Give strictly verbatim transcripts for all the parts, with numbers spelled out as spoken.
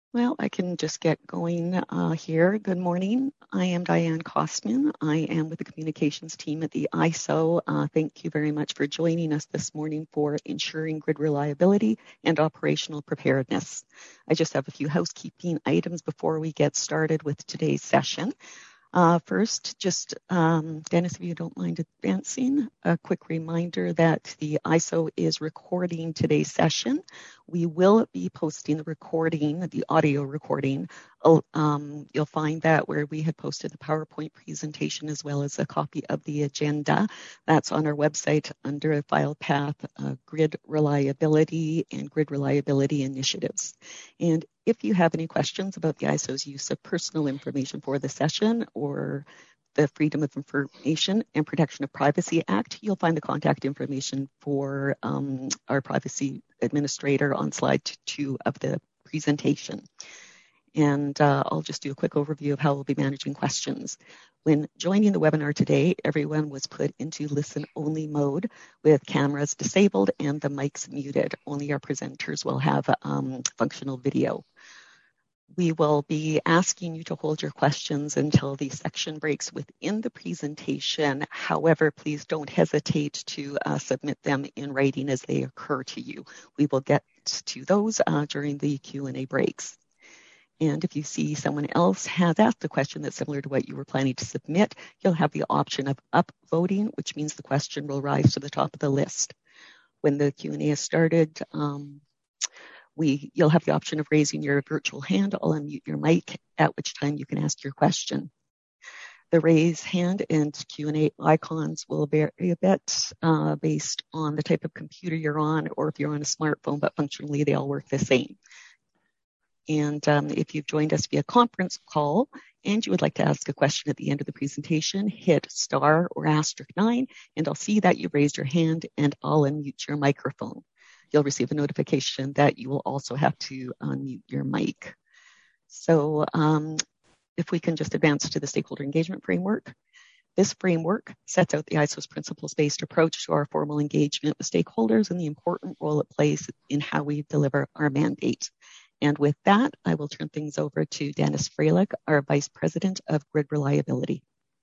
Well, I can just get going uh, here. Good morning. I am Diane Kostman. I am with the communications team at the I S O. Uh, thank you very much for joining us this morning for ensuring grid reliability and operational preparedness. I just have a few housekeeping items before we get started with today's session. Uh, first, just um, Dennis, if you don't mind advancing, a quick reminder that the I S O is recording today's session. We will be posting the recording, the audio recording. Um, you'll find that where we had posted the PowerPoint presentation as well as a copy of the agenda. That's on our website under a file path, uh, Grid Reliability and Grid Reliability Initiatives. And if you have any questions about the I S O's use of personal information for the session or the Freedom of Information and Protection of Privacy Act, you'll find the contact information for um, our privacy administrator on slide two of the presentation. And uh, I'll just do a quick overview of how we'll be managing questions. When joining the webinar today, everyone was put into listen-only mode with cameras disabled and the mics muted. Only our presenters will have um, functional video. We will be asking you to hold your questions until the section breaks within the presentation. However, please don't hesitate to uh, submit them in writing as they occur to you. We will get to those uh, during the Q and A breaks. And if you see someone else has asked a question that's similar to what you were planning to submit, you'll have the option of upvoting, which means the question will rise to the top of the list. When the Q and A is started, um, we, you'll have the option of raising your virtual hand. I'll unmute your mic, at which time you can ask your question. The raise hand and Q and A icons will vary a bit uh, based on the type of computer you're on or if you're on a smartphone, but functionally they all work the same. And um, if you've joined us via conference call and you would like to ask a question at the end of the presentation, hit star or asterisk nine, and I'll see that you've raised your hand and I'll unmute your microphone. You'll receive a notification that you will also have to unmute your mic. So um, if we can just advance to the stakeholder engagement framework. This framework sets out the I S O's principles-based approach to our formal engagement with stakeholders and the important role it plays in how we deliver our mandate. And with that, I will turn things over to Dennis Freilich, our Vice President of Grid Reliability.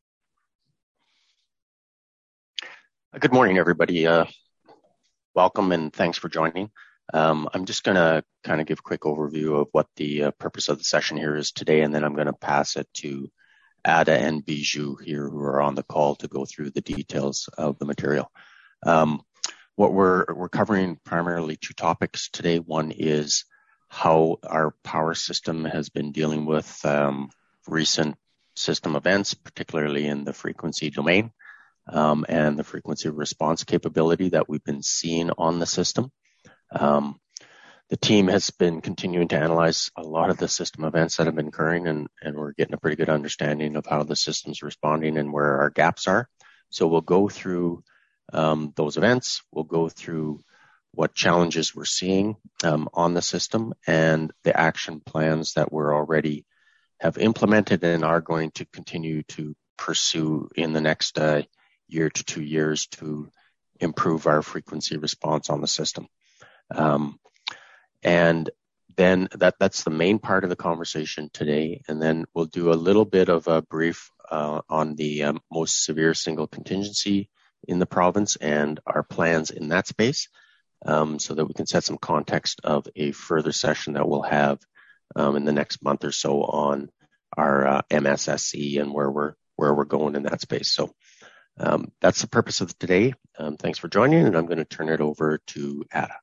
Good morning, everybody. Uh, welcome and thanks for joining. Um, I'm just going to kind of give a quick overview of what the uh, purpose of the session here is today, and then I'm going to pass it to Ada and Bijou here who are on the call to go through the details of the material. Um, what we're, we're covering primarily two topics today. One is how our power system has been dealing with um, recent system events, particularly in the frequency domain um, and the frequency response capability that we've been seeing on the system. Um, the team has been continuing to analyze a lot of the system events that have been occurring, and, and we're getting a pretty good understanding of how the system's responding and where our gaps are. So we'll go through um, those events. We'll go through what challenges we're seeing um, on the system and the action plans that we're already have implemented and are going to continue to pursue in the next uh, year to two years to improve our frequency response on the system. Um, and then that, that's the main part of the conversation today. And then we'll do a little bit of a brief uh, on the um, most severe single contingency in the province and our plans in that space. Um, so that we can set some context of a further session that we'll have um, in the next month or so on our uh, M S S C and where we're where we're going in that space. So um, that's the purpose of today. Um, thanks for joining, and I'm going to turn it over to Ada.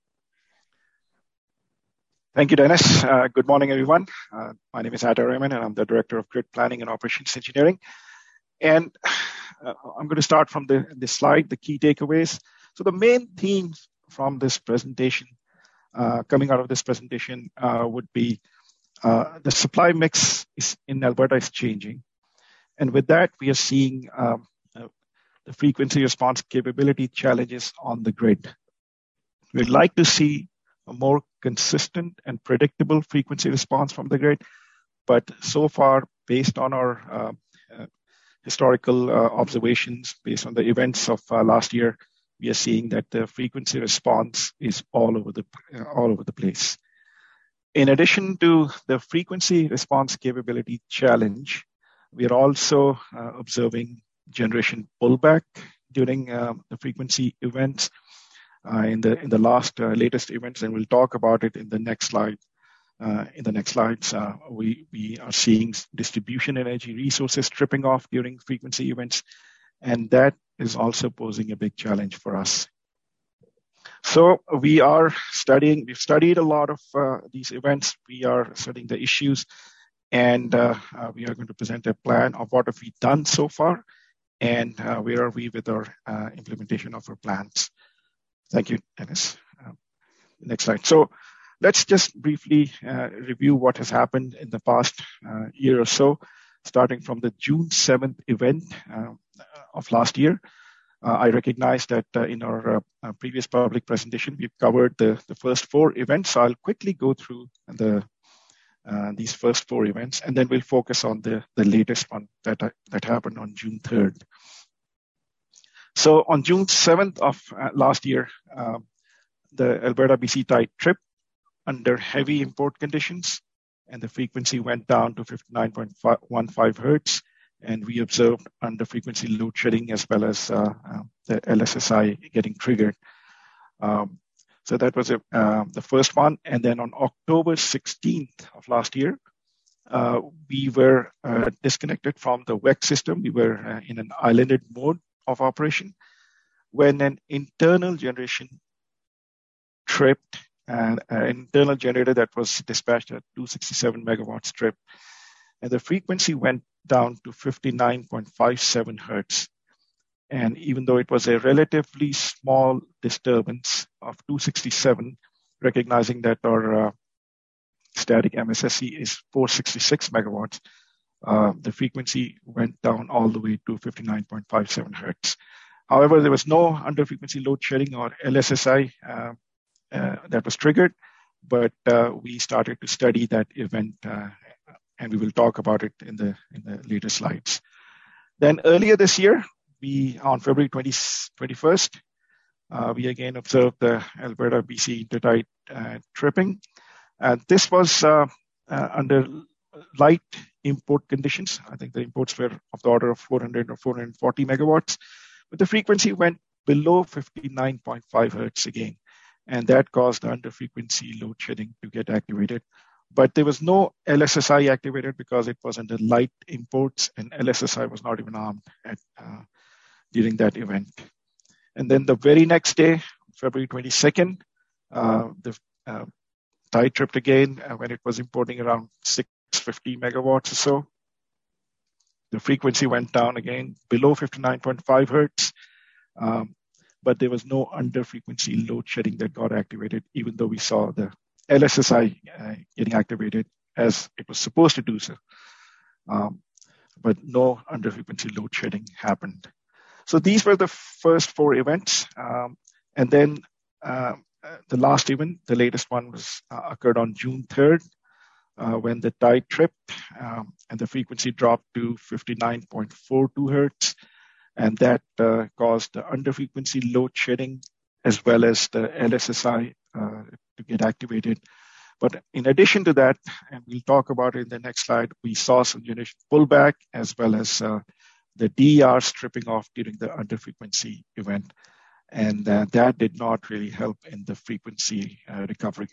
Thank you, Dennis. Uh, good morning, everyone. Uh, my name is Ada Raymond, and I'm the Director of Grid Planning and Operations Engineering. And uh, I'm going to start from the this slide, the key takeaways. So the main themes from this presentation, uh, coming out of this presentation, uh, would be uh, the supply mix is in Alberta is changing. And with that, we are seeing um, uh, the frequency response capability challenges on the grid. We'd like to see a more consistent and predictable frequency response from the grid. But so far, based on our uh, uh, historical uh, observations, based on the events of uh, last year, we are seeing that the frequency response is all over the uh, all over the place. In addition to the frequency response capability challenge, we are also uh, observing generation pullback during uh, the frequency events uh, in the in the last uh, latest events, and we'll talk about it in the next slide. Uh, in the next slides, uh, we we are seeing distribution energy resources stripping off during frequency events, and that is also posing a big challenge for us. So we are studying. We've studied a lot of uh, these events. We are studying the issues, and uh, uh, we are going to present a plan of what have we done so far, and uh, where are we with our uh, implementation of our plans. Thank you, Dennis. Uh, next slide. So let's just briefly uh, review what has happened in the past uh, year or so, starting from the June seventh event uh, of last year. Uh, I recognize that uh, in our uh, uh, previous public presentation, we've covered the, the first four events. So I'll quickly go through the uh, these first four events, and then we'll focus on the, the latest one that, uh, that happened on June third. So on June seventh of uh, last year, uh, the Alberta B C tide tripped under heavy import conditions, and the frequency went down to fifty-nine point one five hertz, and we observed under frequency load shedding as well as uh, uh, the L S S I getting triggered. Um, so that was a, uh, the first one. And then on October sixteenth of last year, uh, we were uh, disconnected from the W E C system. We were uh, in an islanded mode of operation when an internal generation tripped, and an internal generator that was dispatched at two hundred sixty-seven megawatts tripped, and the frequency went down to fifty-nine point five seven hertz. And even though it was a relatively small disturbance of two hundred sixty-seven, recognizing that our uh, static M S S C is four hundred sixty-six megawatts, uh, the frequency went down all the way to fifty-nine point five seven hertz. However, there was no under-frequency load shedding or L S S I uh, uh, that was triggered, but uh, we started to study that event, uh, and we will talk about it in the in the later slides. Then earlier this year, we on February twenty-first, uh, we again observed the Alberta B C intertide uh, tripping. And this was uh, uh, under light import conditions. I think the imports were of the order of four hundred or four hundred forty megawatts, but the frequency went below fifty-nine point five hertz again, and that caused the under-frequency load shedding to get activated. But there was no L S S I activated because it was under light imports, and L S S I was not even armed at, uh, during that event. And then the very next day, February twenty-second, uh, the uh, tide tripped again uh, when it was importing around six hundred fifty megawatts or so. The frequency went down again below fifty-nine point five hertz, um, but there was no under-frequency load shedding that got activated, even though we saw the L S S I uh, getting activated as it was supposed to do so. Um, but no under-frequency load shedding happened. So these were the first four events. Um, and then uh, the last event, the latest one, was uh, occurred on June third, uh, when the tide tripped um, and the frequency dropped to fifty-nine point four two hertz. And that uh, caused the under-frequency load shedding as well as the L S S I uh, to get activated. But in addition to that, and we'll talk about it in the next slide, we saw some generation pullback as well as uh, the D E R stripping off during the under-frequency event. And uh, that did not really help in the frequency uh, recovery.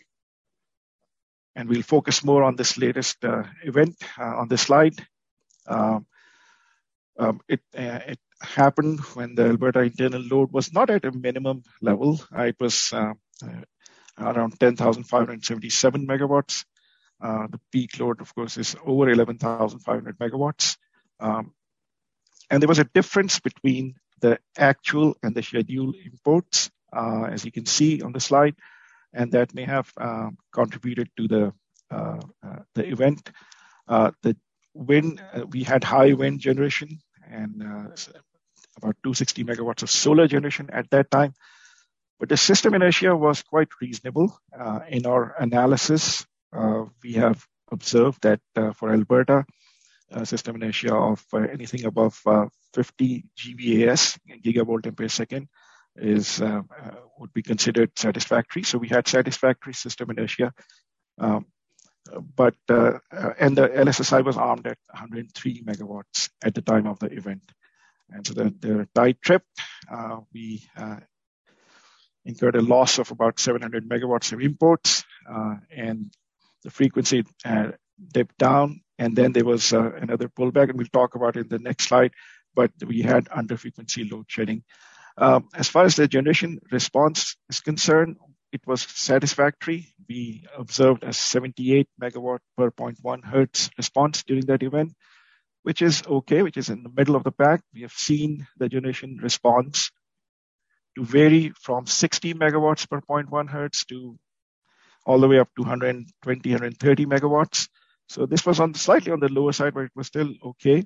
And we'll focus more on this latest uh, event uh, on this slide. Um, um, it, uh, it happened when the Alberta internal load was not at a minimum level. Uh, it was uh, uh, around ten thousand five hundred seventy-seven megawatts. Uh, the peak load, of course, is over eleven thousand five hundred megawatts. Um, and there was a difference between the actual and the scheduled imports, uh, as you can see on the slide, and that may have uh, contributed to the uh, uh, the event. Uh, the wind, uh, we had high wind generation and uh, about two hundred sixty megawatts of solar generation at that time. But the system inertia was quite reasonable. Uh, in our analysis, uh, we have observed that uh, for Alberta, uh, system inertia of uh, anything above uh, fifty G V A S, gigavolt ampere second, is uh, uh, would be considered satisfactory. So we had satisfactory system inertia. Um, but uh, uh, and the L S S I was armed at one hundred three megawatts at the time of the event. And so the, the tide tripped. Uh, we uh, incurred a loss of about seven hundred megawatts of imports, uh, and the frequency uh, dipped down. And then there was uh, another pullback, and we'll talk about it in the next slide. But we had under frequency load shedding. Um, as far as the generation response is concerned, it was satisfactory. We observed a seventy-eight megawatt per zero point one hertz response during that event, which is okay, which is in the middle of the pack. We have seen the generation response to vary from sixty megawatts per zero point one hertz to all the way up to one hundred twenty, one hundred thirty megawatts. So this was on slightly on the lower side, but it was still okay.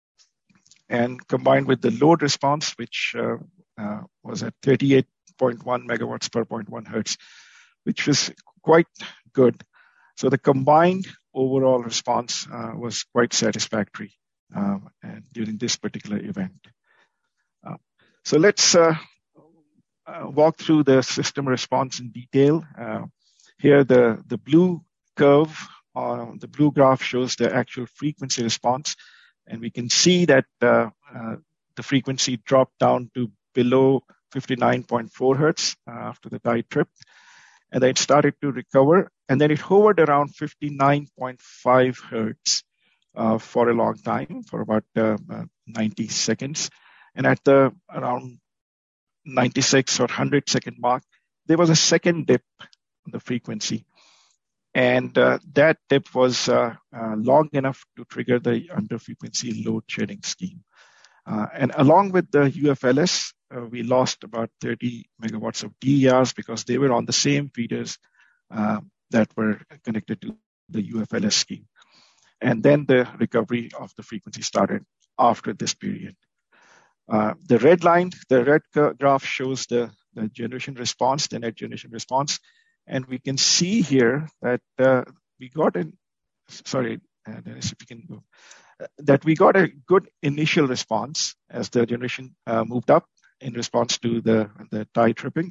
And combined with the load response, which uh, uh, was at thirty-eight point one megawatts per zero point one hertz, which was quite good. So the combined overall response uh, was quite satisfactory uh, and during this particular event. Uh, so let's uh, uh, walk through the system response in detail. Uh, here, the, the blue curve, uh, the blue graph shows the actual frequency response. And we can see that uh, uh, the frequency dropped down to below fifty-nine point four hertz uh, after the tide trip. And then it started to recover. And then it hovered around fifty-nine point five hertz uh, for a long time, for about uh, uh, ninety seconds. And at the around ninety-six or one hundred second mark, there was a second dip on the frequency. And uh, that dip was uh, uh, long enough to trigger the under-frequency load shedding scheme. Uh, and along with the U F L S, uh, we lost about thirty megawatts of D E Rs because they were on the same feeders uh, that were connected to the U F L S scheme. And then the recovery of the frequency started after this period. Uh, the red line, the red graph shows the, the generation response, the net generation response. And we can see here that uh, we got an, sorry, uh, Dennis, if you can go, uh, that we got a good initial response as the generation uh, moved up in response to the, the tide tripping.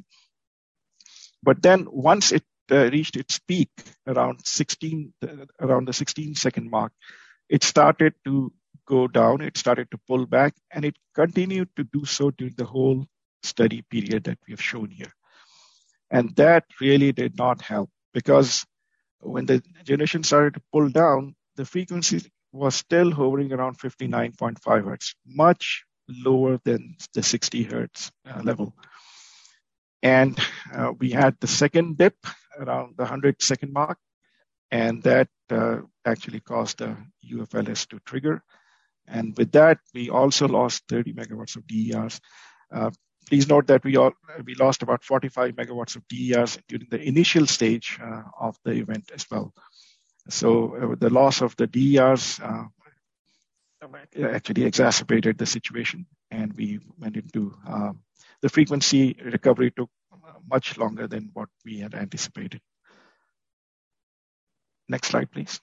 But then once it uh, reached its peak around sixteen, uh, around the sixteen second mark, it started to go down, it started to pull back, and it continued to do so during the whole study period that we have shown here. And that really did not help because when the generation started to pull down, the frequency was still hovering around fifty-nine point five hertz, much lower than the sixty hertz uh, level. And uh, we had the second dip around the one hundred second mark, and that uh, actually caused the U F L S to trigger. And with that, we also lost thirty megawatts of D E Rs. Uh, Please note that we all, we lost about forty-five megawatts of D E Rs during the initial stage uh, of the event as well. So uh, the loss of the D E Rs uh, actually exacerbated the situation, and we went into uh, the frequency recovery took much longer than what we had anticipated. Next slide, please.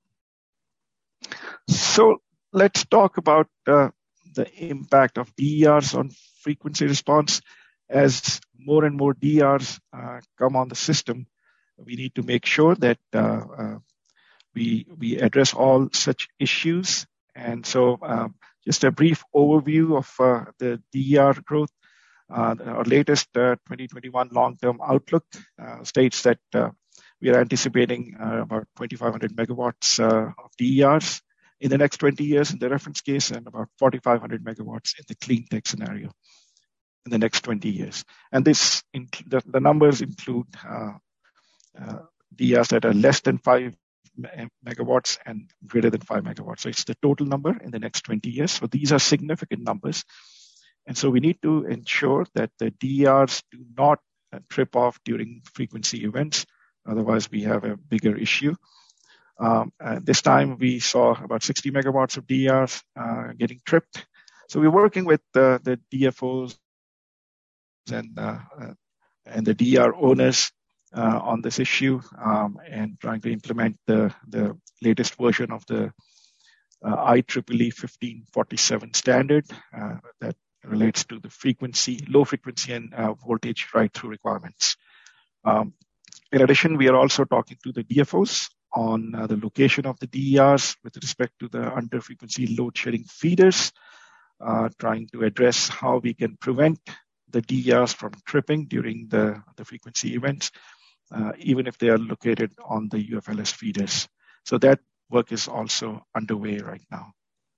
So let's talk about uh, the impact of D E Rs on frequency response. As more and more D E Rs uh, come on the system, we need to make sure that uh, uh, we we address all such issues. And so um, just a brief overview of uh, the D E R growth. Uh, our latest uh, twenty twenty-one long-term outlook uh, states that uh, we are anticipating uh, about twenty-five hundred megawatts uh, of D E Rs in the next twenty years in the reference case, and about forty-five hundred megawatts in the clean tech scenario in the next twenty years. And this inc- the, the numbers include uh, uh, D E Rs that are less than five megawatts and greater than five megawatts. So it's the total number in the next twenty years. So these are significant numbers. And so we need to ensure that the D E Rs do not uh, trip off during frequency events. Otherwise, we have a bigger issue. Um, and this time we saw about sixty megawatts of D E Rs uh, getting tripped. So we're working with uh, the D F Os and uh, uh, and the D E R owners uh, on this issue um, and trying to implement the, the latest version of the uh, I triple E fifteen forty-seven standard uh, that relates to the frequency, low frequency and uh, voltage right-through requirements. Um, in addition, we are also talking to the D F Os on uh, the location of the D E Rs with respect to the under-frequency load-shedding feeders, uh, trying to address how we can prevent the D E Rs from tripping during the, the frequency events, uh, even if they are located on the U F L S feeders. So that work is also underway right now.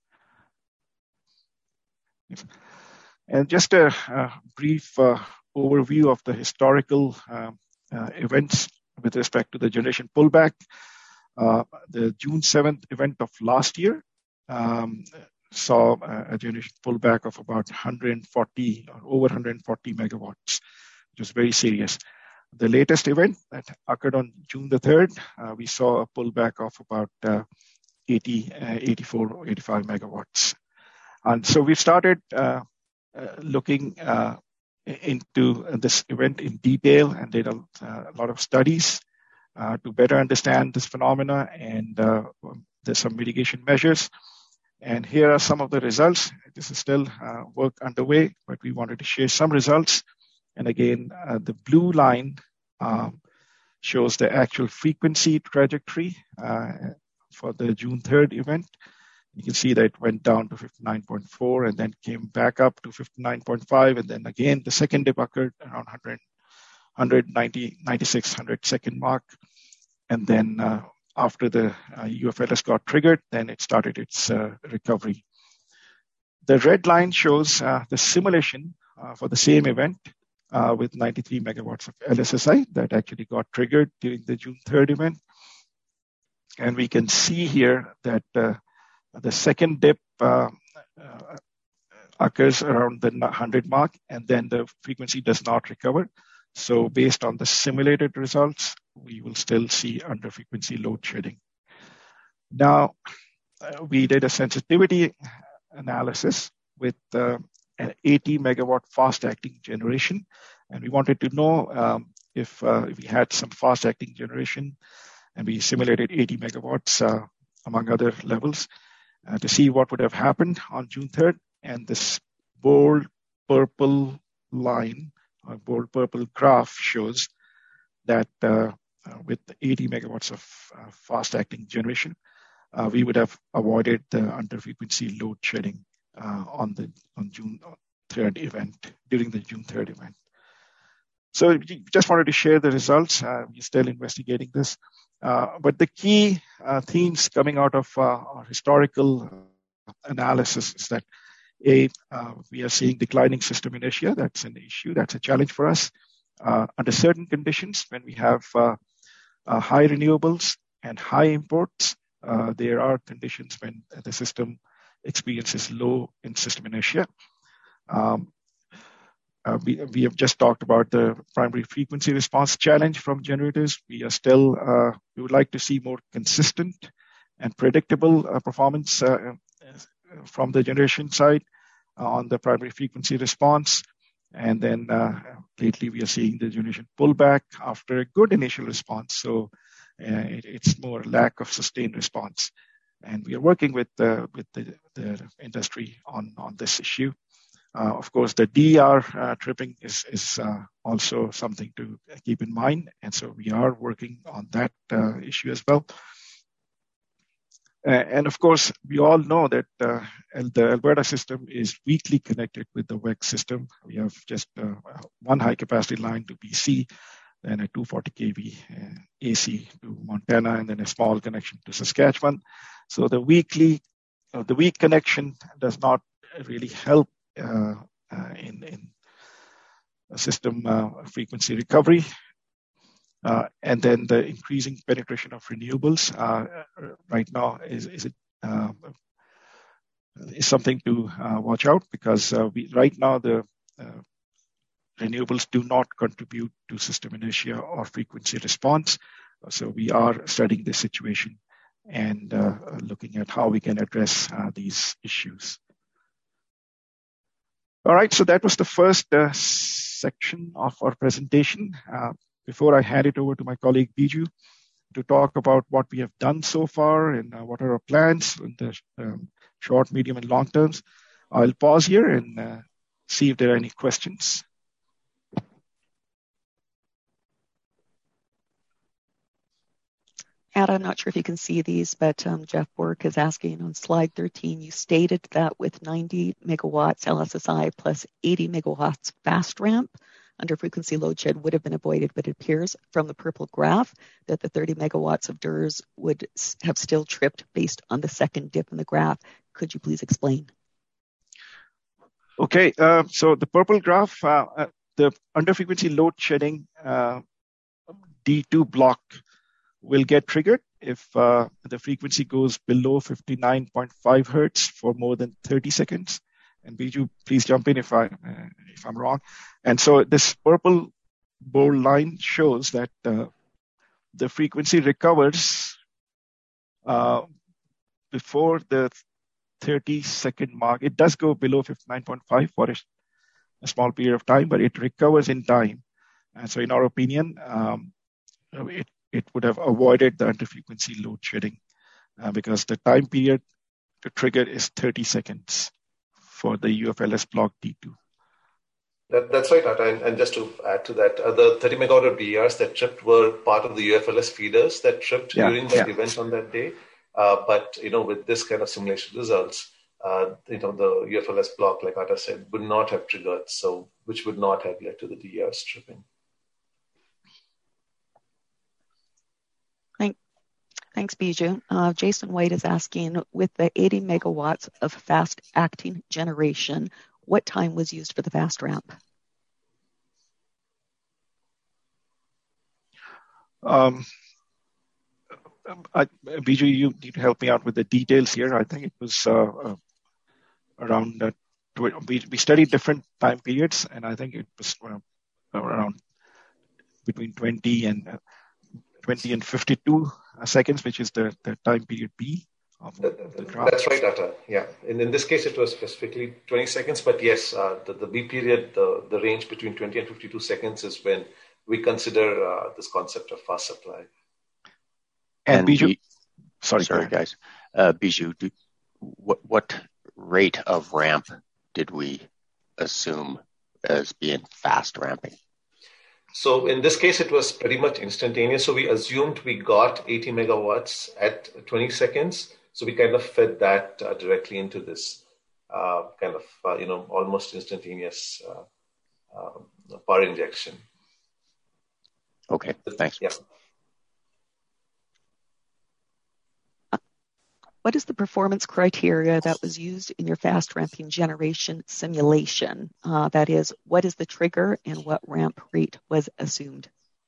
And just a, a brief uh, overview of the historical uh, uh, events with respect to the generation pullback. Uh, the June seventh event of last year um, saw a, a generation pullback of about one hundred forty or over one hundred forty megawatts, which was very serious. The latest event that occurred on June the third, uh, we saw a pullback of about uh, eighty, uh, eighty-four or eighty-five megawatts. And so we started uh, uh, looking uh, into this event in detail and did a, uh, a lot of studies uh, to better understand this phenomena, and uh, there's some mitigation measures. And here are some of the results. This is still uh, work underway, but we wanted to share some results. And again, uh, the blue line um, shows the actual frequency trajectory uh, for the June third event. You can see that it went down to fifty-nine point four and then came back up to fifty-nine point five. And then again, the second dip occurred around one hundred, ninety, ninety-six hundred second mark. And then uh, after the uh, U F L S got triggered, then it started its uh, recovery. The red line shows uh, the simulation uh, for the same event uh, with ninety-three megawatts of L S S I that actually got triggered during the June third event. And we can see here that uh, the second dip uh, uh, occurs around the one hundred mark, and then the frequency does not recover. So based on the simulated results, we will still see under frequency load shedding. Now, uh, we did a sensitivity analysis with uh, an eighty megawatt fast acting generation, and we wanted to know um, if, uh, if we had some fast acting generation, and we simulated eighty megawatts uh, among other levels. Uh, to see what would have happened on June third. And this bold purple line, or bold purple graph, shows that uh, uh, with eighty megawatts of uh, fast-acting generation, uh, we would have avoided the under-frequency load shedding uh, on the on June third event, during the June third event. So just wanted to share the results. Uh, we're still investigating this. Uh, but the key uh, themes coming out of uh, our historical analysis is that, A, uh, we are seeing declining system inertia. That's an issue. That's a challenge for us. Uh, under certain conditions, when we have uh, uh, high renewables and high imports, uh, there are conditions when the system experiences low in system inertia. Um, Uh, we, we have just talked about the primary frequency response challenge from generators. We are still, uh, we would like to see more consistent and predictable uh, performance uh, from the generation side uh, on the primary frequency response. And then uh, lately we are seeing the generation pullback after a good initial response. So uh, it, it's more lack of sustained response. And we are working with, uh, with the, the industry on, on this issue. Uh, of course, the D E R uh, tripping is, is uh, also something to keep in mind. And so we are working on that uh, issue as well. Uh, and of course, we all know that uh, the Alberta system is weakly connected with the W E C system. We have just uh, one high capacity line to B C, then a two hundred forty k V uh, A C to Montana, and then a small connection to Saskatchewan. So the weakly, uh, the weak connection does not really help Uh, uh, in, in system uh, frequency recovery. Uh, and then the increasing penetration of renewables uh, right now is, is, it, uh, is something to uh, watch out, because uh, we, right now the uh, renewables do not contribute to system inertia or frequency response. So we are studying this situation and uh, looking at how we can address uh, these issues. All right, so that was the first uh, section of our presentation. Uh, before I hand it over to my colleague Biju to talk about what we have done so far and uh, what are our plans in the um, short, medium, and long terms, I'll pause here and uh, see if there are any questions. Ed, I'm not sure if you can see these, but um, Jeff Bork is asking on slide thirteen, you stated that with ninety megawatts L S S I plus eighty megawatts fast ramp, under frequency load shed would have been avoided, but it appears from the purple graph that the thirty megawatts of D E R S would have still tripped based on the second dip in the graph. Could you please explain? Okay, uh, so the purple graph, uh, uh, the under frequency load shedding uh, D two block will get triggered if uh, the frequency goes below fifty-nine point five hertz for more than thirty seconds. And Biju, please jump in if I uh, if I'm wrong. And so this purple bold line shows that uh, the frequency recovers uh, before the thirty second mark. It does go below fifty-nine point five for a, a small period of time, but it recovers in time. And so, in our opinion, um, it it would have avoided the under frequency load shedding uh, because the time period to trigger is thirty seconds for the U F L S block D two. That, that's right, Atta. And, and just to add to that, uh, the thirty megawatt of D E Rs that tripped were part of the U F L S feeders that tripped yeah, during that yeah. event on that day. Uh, but, you know, with this kind of simulation results, uh, you know, the U F L S block, like Atta said, would not have triggered, so which would not have led to the D E Rs tripping. Thanks, Biju. Uh, Jason White is asking, with the eighty megawatts of fast acting generation, what time was used for the fast ramp? Um, I, Biju, you need to help me out with the details here. I think it was uh, uh, around, uh, we, we studied different time periods, and I think it was uh, around between twenty and uh, twenty and fifty-two seconds, which is the, the time period B. Of the, the That's right, Atta. Yeah. And in this case, it was specifically twenty seconds. But yes, uh, the, the B period, the, the range between twenty and fifty-two seconds is when we consider uh, this concept of fast supply. And, and Biju, B, sorry, sorry guys. Uh, Biju, do, what, what rate of ramp did we assume as being fast ramping? So in this case, it was pretty much instantaneous. So we assumed we got eighty megawatts at twenty seconds. So we kind of fed that uh, directly into this uh, kind of, uh, you know, almost instantaneous uh, uh, power injection. Okay, thanks. Yeah. What is the performance criteria that was used in your fast ramping generation simulation? Uh, that is, what is the trigger and what ramp rate was assumed?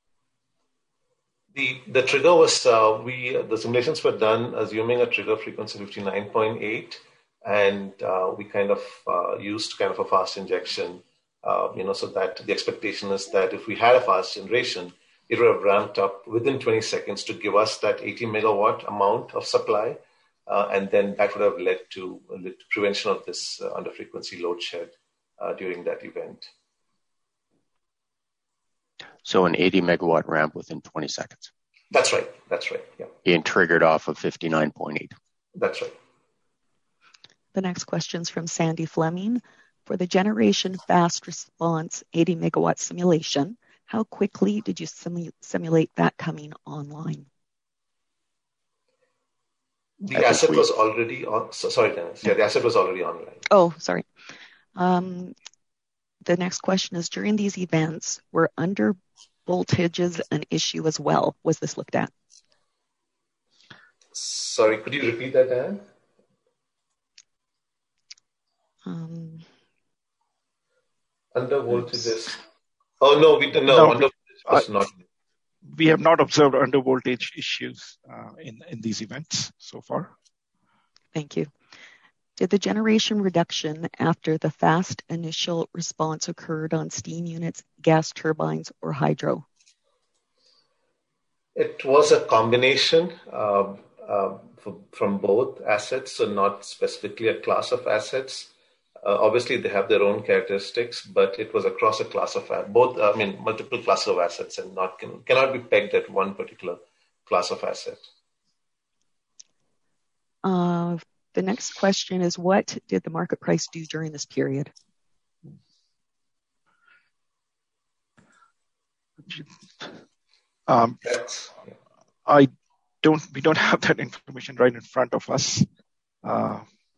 The the trigger was, uh, we the simulations were done assuming a trigger frequency fifty-nine point eight, and uh, we kind of uh, used kind of a fast injection, uh, you know, so that the expectation is that if we had a fast generation, it would have ramped up within twenty seconds to give us that eighty megawatt amount of supply. Uh, and then that would have led to, led to prevention of this uh, under frequency load shed uh, during that event. So an eighty megawatt ramp within twenty seconds. That's right. That's right. Yeah. Being triggered off of fifty-nine point eight. That's right. The next question is from Sandy Fleming. For the generation fast response eighty megawatt simulation, how quickly did you simu- simulate that coming online? The I asset we... was already on. So, sorry, Dennis. Yeah, the asset was already online. Oh, sorry. Um, the next question is, during these events, were under voltages an issue as well? Was this looked at? Sorry, could you repeat that, Dan? Um, under voltages. Oh, no, we don't know. No, under we, was uh, not. We have not observed under voltage issues uh, in, in these events so far. Thank you. Did the generation reduction after the fast initial response occurred on steam units, gas turbines, or hydro? It was a combination uh, uh, from both assets, so not specifically a class of assets. Uh, obviously, they have their own characteristics, but it was across a class of both. I mean, multiple classes of assets, and not can, cannot be pegged at one particular class of asset. Uh, the next question is, what did the market price do during this period? Um, I don't we don't have that information right in front of us. Uh,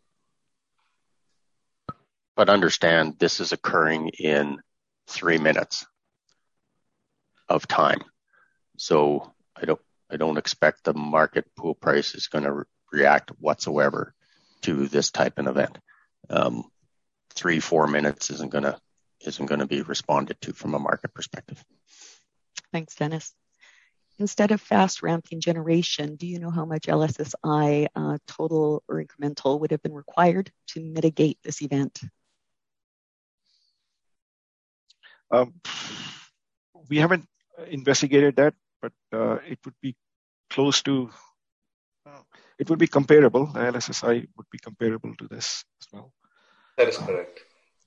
but understand this is occurring in three minutes of time. So I don't I don't expect the market pool price is going to re- react whatsoever to this type of event. Um, three four minutes isn't going to isn't going to be responded to from a market perspective. Thanks, Dennis. Instead of fast ramping generation, do you know how much L S S I uh, total or incremental would have been required to mitigate this event? Um, we haven't investigated that, but uh, it would be close to, uh, it would be comparable. The L S S I would be comparable to this as well. That is correct.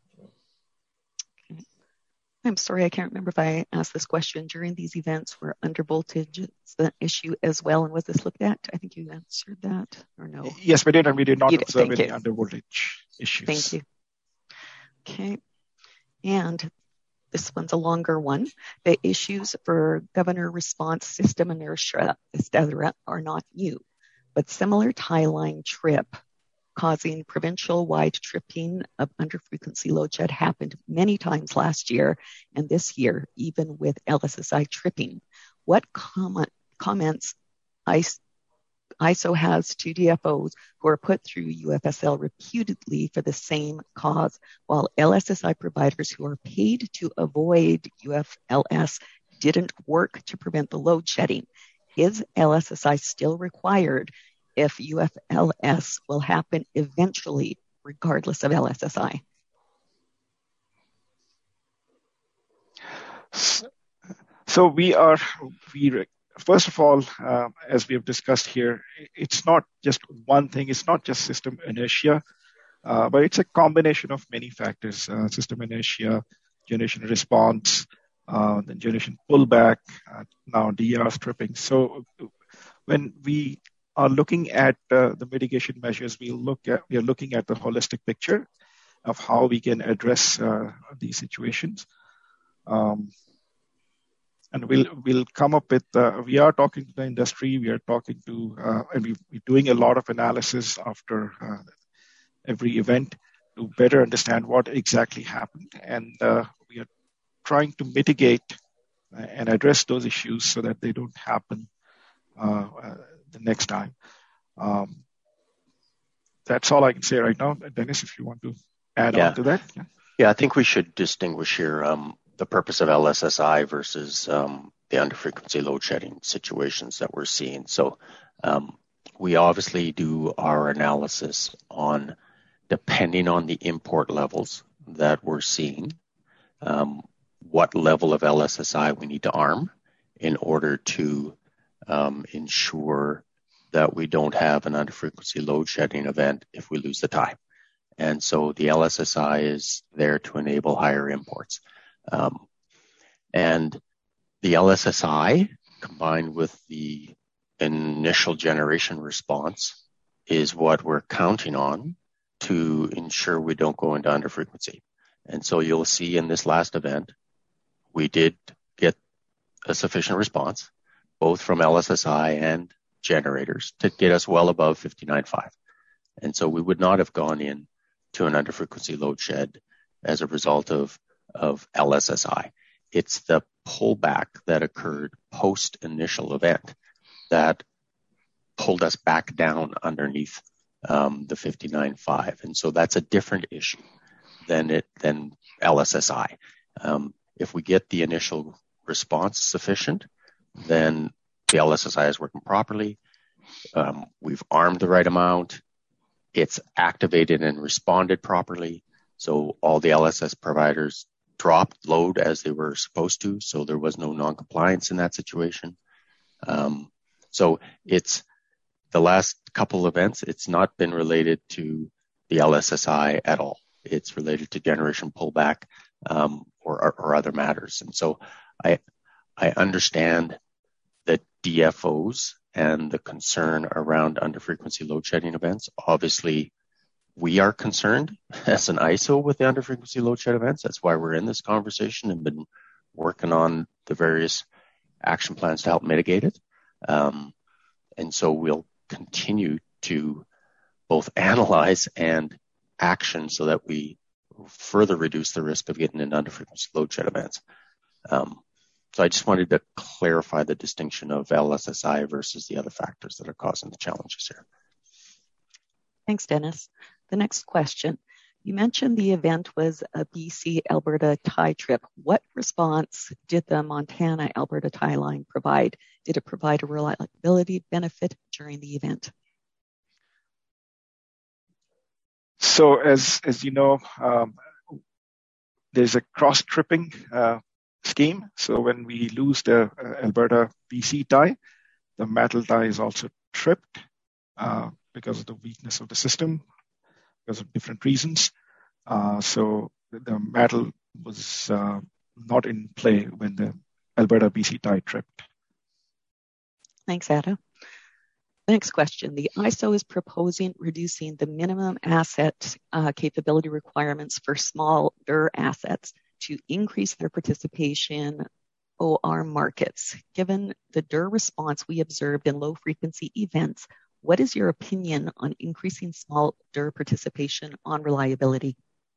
I'm sorry, I can't remember if I asked this question. During these events, were undervoltage the issue as well, and was this looked at? I think you answered that, or no? Yes, we did, and we did not You observe did, any you. undervoltage issues. Thank you. Okay, and this one's a longer one. The issues for governor response system inertia, et cetera, are not new, but similar tie line trip causing provincial-wide tripping of under-frequency load shed happened many times last year and this year, even with L S S I tripping. What comment, comments I I S O has to D F Os who are put through U F S L reputedly for the same cause, while L S S I providers who are paid to avoid U F L S didn't work to prevent the load shedding? Is L S S I still required if U F L S will happen eventually, regardless of L S S I? So we are, we first of all, uh, as we have discussed here, it's not just one thing. It's not just system inertia, uh, but it's a combination of many factors: uh, system inertia, generation response, uh, then generation pullback, uh, now D R stripping. So when we are looking at uh, the mitigation measures, we look at we are looking at the holistic picture of how we can address uh, these situations. Um, And we'll we'll come up with. Uh, we are talking to the industry. We are talking to, uh, and we, we're doing a lot of analysis after uh, every event to better understand what exactly happened, and uh, we are trying to mitigate and address those issues so that they don't happen uh, uh, the next time. Um, that's all I can say right now, Dennis. If you want to add yeah. on to that, yeah. yeah, I think we should distinguish here. Um, the purpose of L S S I versus um, the under-frequency load shedding situations that we're seeing. So um, we obviously do our analysis on, depending on the import levels that we're seeing, um, what level of L S S I we need to arm in order to um, ensure that we don't have an under-frequency load shedding event if we lose the tie. And so the L S S I is there to enable higher imports. Um, and the L S S I combined with the initial generation response is what we're counting on to ensure we don't go into under frequency. And so you'll see in this last event, we did get a sufficient response, both from L S S I and generators, to get us well above fifty-nine point five. And so we would not have gone in to an under frequency load shed as a result of of L S S I. It's the pullback that occurred post initial event that pulled us back down underneath um, the fifty-nine point five. And so that's a different issue than it than L S S I. Um, if we get the initial response sufficient, then the L S S I is working properly. Um, we've armed the right amount. It's activated and responded properly. So all the L S S providers dropped load as they were supposed to. So there was no non-compliance in that situation. Um, so it's the last couple events, it's not been related to the L S S I at all. It's related to generation pullback um, or, or, or other matters. And so I I understand the D F Os and the concern around under-frequency load shedding events. Obviously, we are concerned as an I S O with the under-frequency load shed events. That's why we're in this conversation and been working on the various action plans to help mitigate it. Um, And so we'll continue to both analyze and action so that we further reduce the risk of getting into under-frequency load shed events. Um, so I just wanted to clarify the distinction of L S S I versus the other factors that are causing the challenges here. Thanks, Dennis. The next question. You mentioned the event was a B C-Alberta tie trip. What response did the Montana-Alberta tie line provide? Did it provide a reliability benefit during the event? So as, as you know, um, there's a cross-tripping uh, scheme. So when we lose the uh, Alberta-B C tie, the metal tie is also tripped uh, because of the weakness of the system, because of different reasons. Uh, so the metal was uh, not in play when the Alberta-B C tie tripped. Thanks, Ada. The next question. The I S O is proposing reducing the minimum asset uh, capability requirements for small D E R assets to increase their participation O R markets. Given the D E R response we observed in low-frequency events, what is your opinion on increasing small D E R participation on reliability?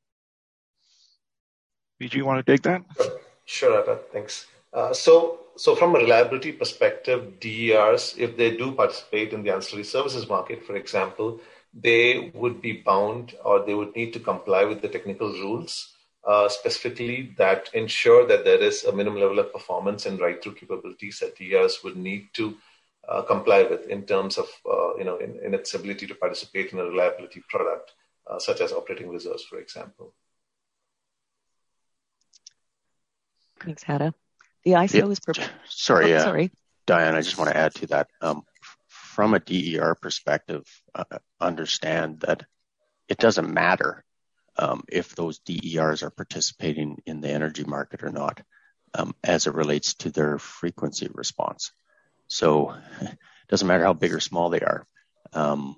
B G, you want to take that? Sure, Ada. Thanks. Uh, so, so from a reliability perspective, D E Rs, if they do participate in the ancillary services market, for example, they would be bound or they would need to comply with the technical rules, uh, specifically that ensure that there is a minimum level of performance and write-through capabilities that D E Rs would need to uh, comply with in terms of, uh, you know, in, in its ability to participate in a reliability product, uh, such as operating reserves, for example. Thanks, Ada. The I S O yeah. is proposed. Sorry, oh, uh, sorry, Diane. I just want to add to that. Um, from a D E R perspective, uh, understand that it doesn't matter um, if those D E Rs are participating in the energy market or not, um, as it relates to their frequency response. So it doesn't matter how big or small they are. Um,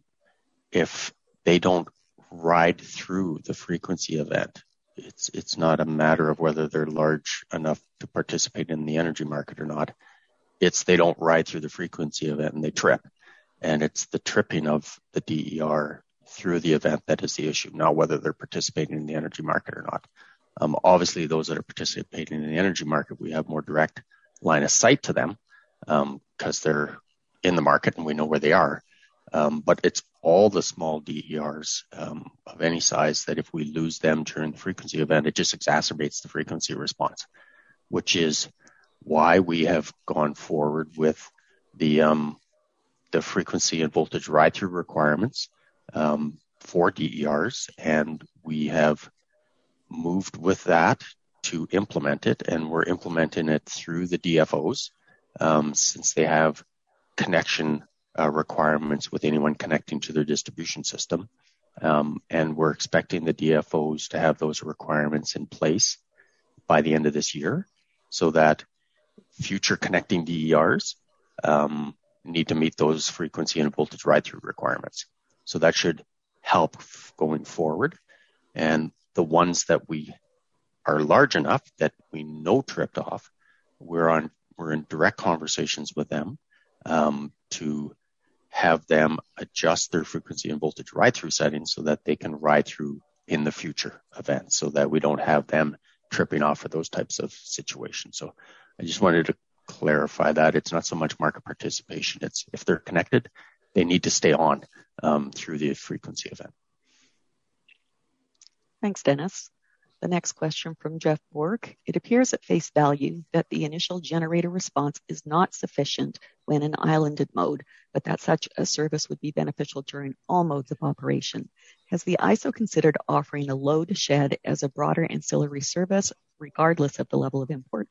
if they don't ride through the frequency event, It's it's not a matter of whether they're large enough to participate in the energy market or not. It's they don't ride through the frequency event and they trip. And it's the tripping of the D E R through the event that is the issue, not whether they're participating in the energy market or not. Um, obviously, those that are participating in the energy market, we have more direct line of sight to them because um, they're in the market and we know where they are. Um, but it's all the small D E Rs um, of any size that if we lose them during the frequency event, it just exacerbates the frequency response, which is why we have gone forward with the um, the frequency and voltage ride-through requirements um, for D E Rs, and we have moved with that to implement it, and we're implementing it through the D F Os um, since they have connection Uh, requirements with anyone connecting to their distribution system. Um, and we're expecting the D F Os to have those requirements in place by the end of this year so that future connecting D E Rs um, need to meet those frequency and voltage ride-through requirements. So that should help going forward. And the ones that we are large enough that we know tripped off, we're on we're in direct conversations with them um, to have them adjust their frequency and voltage ride-through settings so that they can ride through in the future events so that we don't have them tripping off for those types of situations. So I just wanted to clarify that. It's not so much market participation. It's if they're connected, they need to stay on um, through the frequency event. Thanks, Dennis. The next question from Jeff Bork. It appears at face value that the initial generator response is not sufficient when in islanded mode, but that such a service would be beneficial during all modes of operation. Has the I S O considered offering a load shed as a broader ancillary service, regardless of the level of import?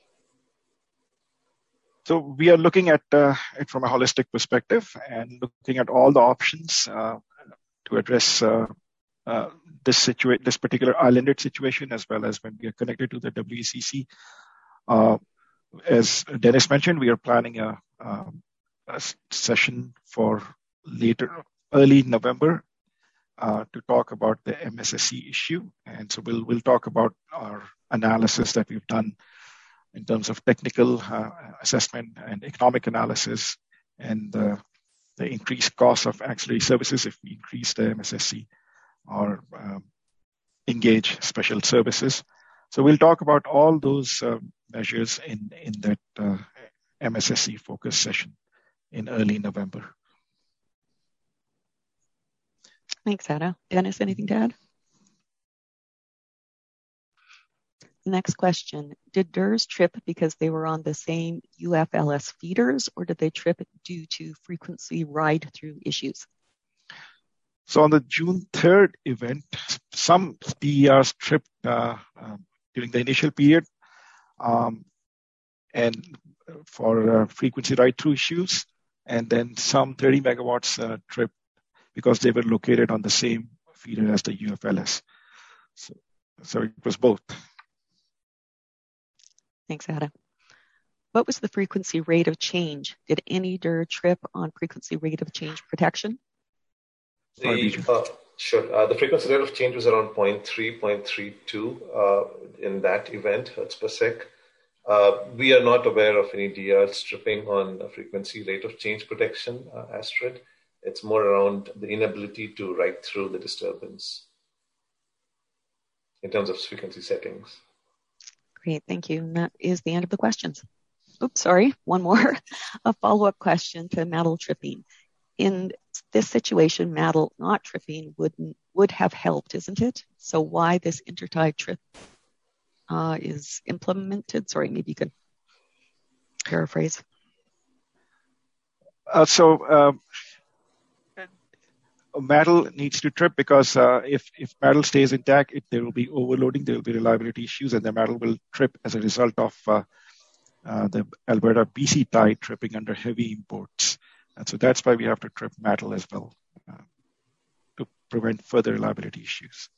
So we are looking at uh, it from a holistic perspective and looking at all the options uh, to address uh, uh, this situa- this particular islanded situation, as well as when we are connected to the W E C C. Uh, as Dennis mentioned, we are planning a, a, a session for later, early November, uh, to talk about the M S S C issue, and so we'll we'll talk about our analysis that we've done in terms of technical uh, assessment and economic analysis, and uh, the increased cost of auxiliary services if we increase the M S S C or um, engage special services. So we'll talk about all those uh, measures in, in that uh, M S S C focus session in early November. Thanks, Ada. Dennis, anything to add? Next question. Did D E R S trip because they were on the same U F L S feeders, or did they trip due to frequency ride-through issues? So on the June third event, some P E Rs tripped uh, um, during the initial period um, and for uh, frequency ride-through issues, and then some thirty megawatts uh, tripped because they were located on the same feeder as the U F L S. So, so it was both. Thanks, Ada. What was the frequency rate of change? Did any D E R trip on frequency rate of change protection? The, uh, sure. Uh, the frequency rate of change was around zero point three, zero point three two uh, in that event, hertz per sec. Uh, we are not aware of any D E Rs tripping on a frequency rate of change protection, uh, Astrid. It's more around the inability to write through the disturbance in terms of frequency settings. Great, thank you. And that is the end of the questions. Oops, sorry, one more. A follow-up question to M A T L tripping. In this situation, M A T L not tripping wouldn't would have helped, isn't it? So why this intertie trip uh, is implemented? Sorry, maybe you could paraphrase. Uh, so um, M A T L needs to trip because uh, if, if M A T L stays intact, it, there will be overloading, there will be reliability issues, and the M A T L will trip as a result of uh, uh, the Alberta B C tie tripping under heavy imports. And so that's why we have to trip M A T L as well uh, to prevent further reliability issues.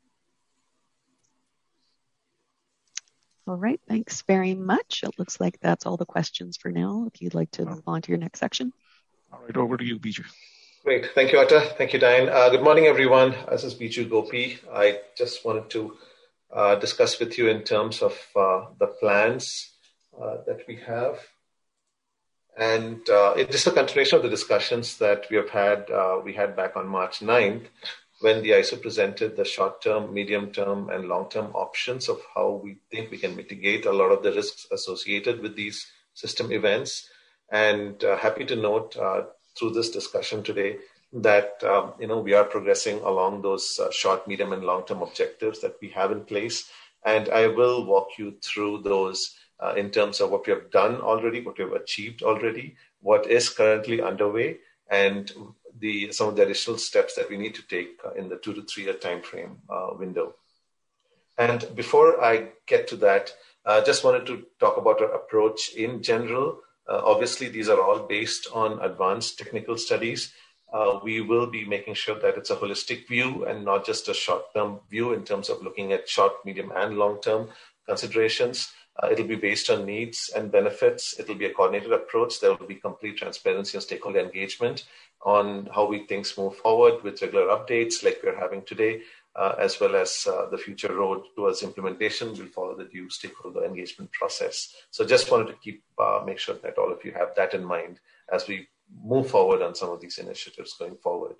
All right, thanks very much. It looks like that's all the questions for now. If you'd like to move on to your next section. All right, over to you, Biju. Great. Thank you, Atta. Thank you, Diane. Uh, good morning, everyone. This is Biju Gopi. I just wanted to uh, discuss with you in terms of uh, the plans uh, that we have. And uh, it's just a continuation of the discussions that we have had, uh, we had back on March ninth, when the I S O presented the short-term, medium-term, and long-term options of how we think we can mitigate a lot of the risks associated with these system events. And uh, happy to note uh, through this discussion today that um, you know we are progressing along those uh, short, medium, and long-term objectives that we have in place. And I will walk you through those uh, in terms of what we have done already, what we have achieved already, what is currently underway, and the some of the additional steps that we need to take uh, in the two to three year time frame uh, window. And before I get to that, I uh, just wanted to talk about our approach in general. Uh, obviously, these are all based on advanced technical studies. Uh, we will be making sure that it's a holistic view and not just a short-term view in terms of looking at short, medium, and long-term considerations. Uh, it'll be based on needs and benefits. It'll be a coordinated approach. There will be complete transparency and stakeholder engagement on how we things move forward with regular updates like we're having today, uh, as well as uh, the future road towards implementation. We'll follow the due stakeholder engagement process. So just wanted to keep, uh, make sure that all of you have that in mind as we move forward on some of these initiatives going forward.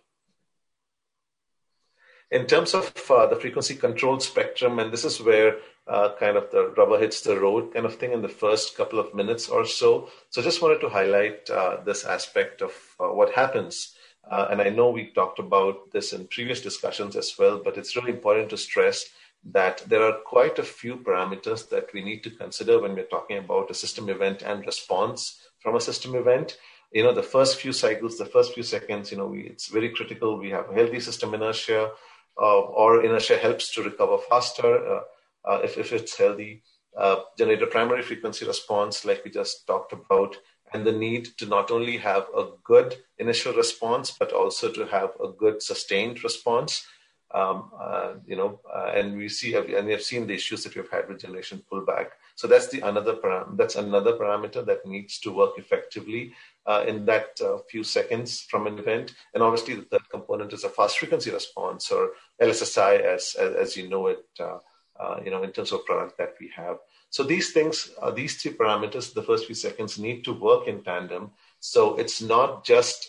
In terms of uh, the frequency control spectrum, and this is where uh, kind of the rubber hits the road kind of thing in the first couple of minutes or so. So just wanted to highlight uh, this aspect of uh, what happens. Uh, and I know we talked about this in previous discussions as well, but it's really important to stress that there are quite a few parameters that we need to consider when we're talking about a system event and response from a system event. You know, the first few cycles, the first few seconds, you know, we, it's very critical. We have a healthy system inertia, uh, or inertia helps to recover faster uh, uh, if, if it's healthy. Uh, generate a primary frequency response like we just talked about, and the need to not only have a good initial response, but also to have a good sustained response. Um, uh, you know, uh, and we see, and we have seen the issues that we've had with generation pullback. So that's the another param- that's another parameter that needs to work effectively uh, in that uh, few seconds from an event. And obviously, the third component is a fast frequency response, or L S S I, as as, as you know it, uh, uh, you know, in terms of product that we have. So these things, uh, these three parameters, the first few seconds need to work in tandem. So it's not just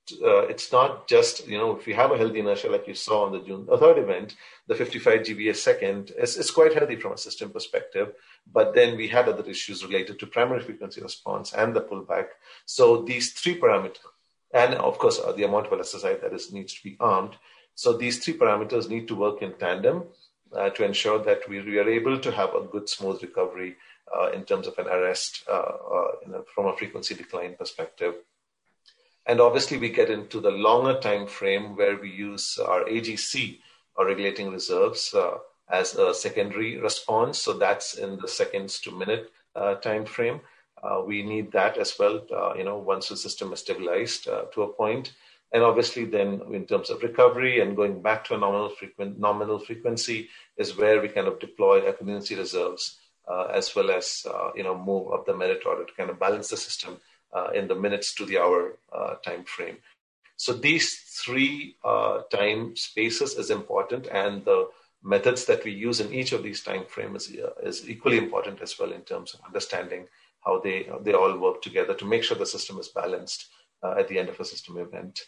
uh, it's not just, you know, if we have a healthy inertia like you saw on the June third event, the fifty-five G B a second is, is quite healthy from a system perspective. But then we had other issues related to primary frequency response and the pullback. So these three parameters, and of course, uh, the amount of L S S I that is needs to be armed. So these three parameters need to work in tandem uh, to ensure that we, we are able to have a good, smooth recovery uh, in terms of an arrest uh, uh, you know, from a frequency decline perspective. And obviously, we get into the longer time frame where we use our A G C, or regulating reserves, uh, as a secondary response. So that's in the seconds to minute uh, time frame. Uh, we need that as well, uh, you know, once the system is stabilized uh, to a point. And obviously then in terms of recovery and going back to a nominal, frequent, nominal frequency is where we kind of deploy equivalency reserves uh, as well as, uh, you know, move up the merit order to kind of balance the system uh, in the minutes to the hour uh, time frame. So these three uh, time spaces is important, and the methods that we use in each of these time frames is, uh, is equally important as well in terms of understanding how they they all work together to make sure the system is balanced uh, at the end of a system event.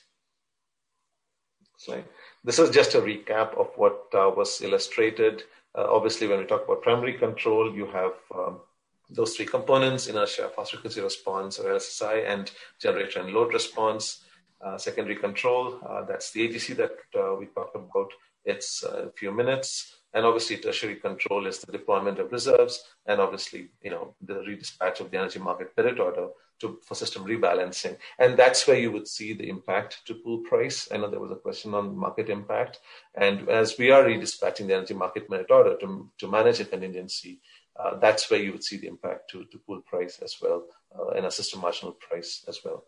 So this is just a recap of what uh, was illustrated. Uh, obviously, when we talk about primary control, you have um, those three components: inertia, fast frequency response, or L S S I, and generator and load response. Uh, secondary control, uh, that's the A G C that uh, we talked about. It's uh, a few minutes. And obviously, tertiary control is the deployment of reserves, and obviously, you know, the redispatch of the energy market merit order to, for system rebalancing. And that's where you would see the impact to pool price. I know there was a question on market impact. And as we are redispatching the energy market merit order to, to manage a contingency, uh, that's where you would see the impact to, to pool price as well, uh, and a system marginal price as well.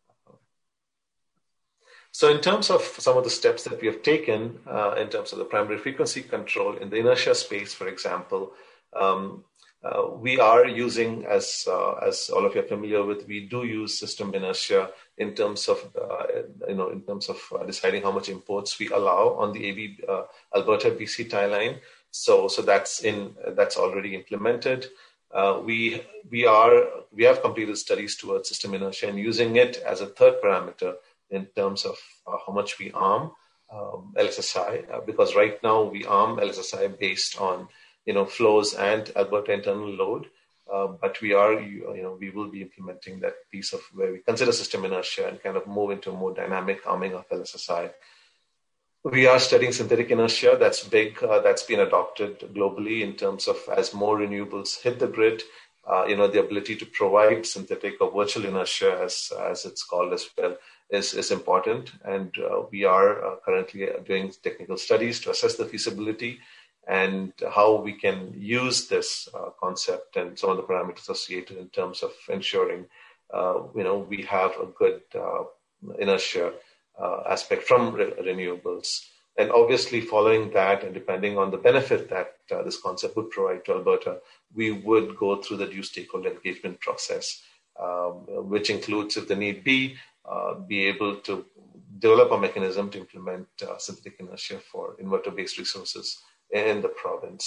So in terms of some of the steps that we have taken uh, in terms of the primary frequency control in the inertia space, for example, um, uh, we are using, as uh, as all of you are familiar with, we do use system inertia in terms of, uh, you know, in terms of uh, deciding how much imports we allow on the A B uh, Alberta B C tie line. So so that's in that's already implemented. Uh, we we are we have completed studies towards system inertia and using it as a third parameter in terms of uh, how much we arm um, L S S I, uh, because right now we arm L S S I based on, you know, flows and Alberta internal load, uh, but we are, you, you know, we will be implementing that piece of where we consider system inertia and kind of move into a more dynamic arming of L S S I. We are studying synthetic inertia. That's big. Uh, that's been adopted globally in terms of as more renewables hit the grid, uh, you know, the ability to provide synthetic or virtual inertia, as as it's called as well, is, is important. And uh, we are uh, currently doing technical studies to assess the feasibility and how we can use this uh, concept and some of the parameters associated in terms of ensuring, uh, you know, we have a good uh, inertia uh, aspect from re- renewables. And obviously following that and depending on the benefit that uh, this concept would provide to Alberta, we would go through the due stakeholder engagement process, um, which includes, if the need be, Uh, be able to develop a mechanism to implement uh, synthetic inertia for inverter-based resources in the province.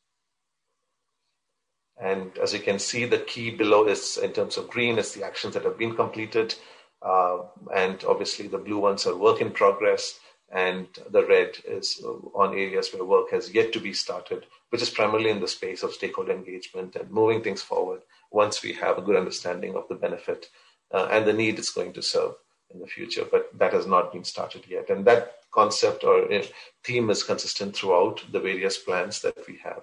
And as you can see, the key below is, in terms of green, is the actions that have been completed. Uh, and obviously the blue ones are work in progress. And the red is on areas where work has yet to be started, which is primarily in the space of stakeholder engagement and moving things forward once we have a good understanding of the benefit Uh, and the need it's going to serve in the future, but that has not been started yet. And that concept or uh, theme is consistent throughout the various plans that we have.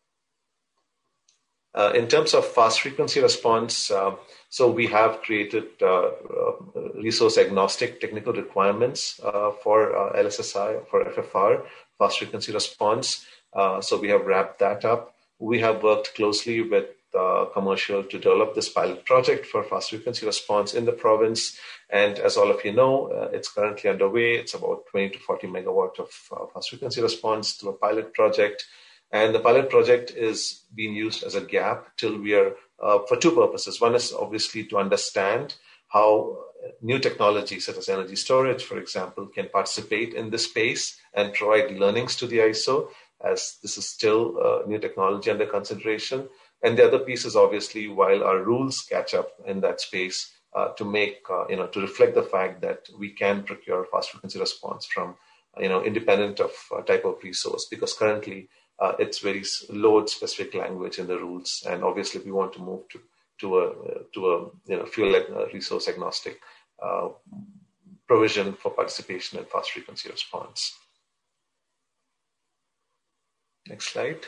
Uh, in terms of fast frequency response, uh, so we have created uh, uh, resource agnostic technical requirements uh, for uh, L S S I, for F F R, fast frequency response. Uh, so we have wrapped that up. We have worked closely with Uh, commercial to develop this pilot project for fast frequency response in the province. And as all of you know, uh, it's currently underway. It's about twenty to forty megawatt of uh, fast frequency response to a pilot project. And the pilot project is being used as a gap till we are, uh, for two purposes. One is obviously to understand how new technologies such as energy storage, for example, can participate in this space and provide learnings to the I S O, as this is still uh, new technology under consideration. And the other piece is obviously, while our rules catch up in that space, uh, to make, uh, you know, to reflect the fact that we can procure fast frequency response from, you know, independent of uh, type of resource, because currently uh, it's very load specific language in the rules. And obviously we want to move to, to a, to a, you know, fuel resource agnostic uh, provision for participation in fast frequency response. Next slide.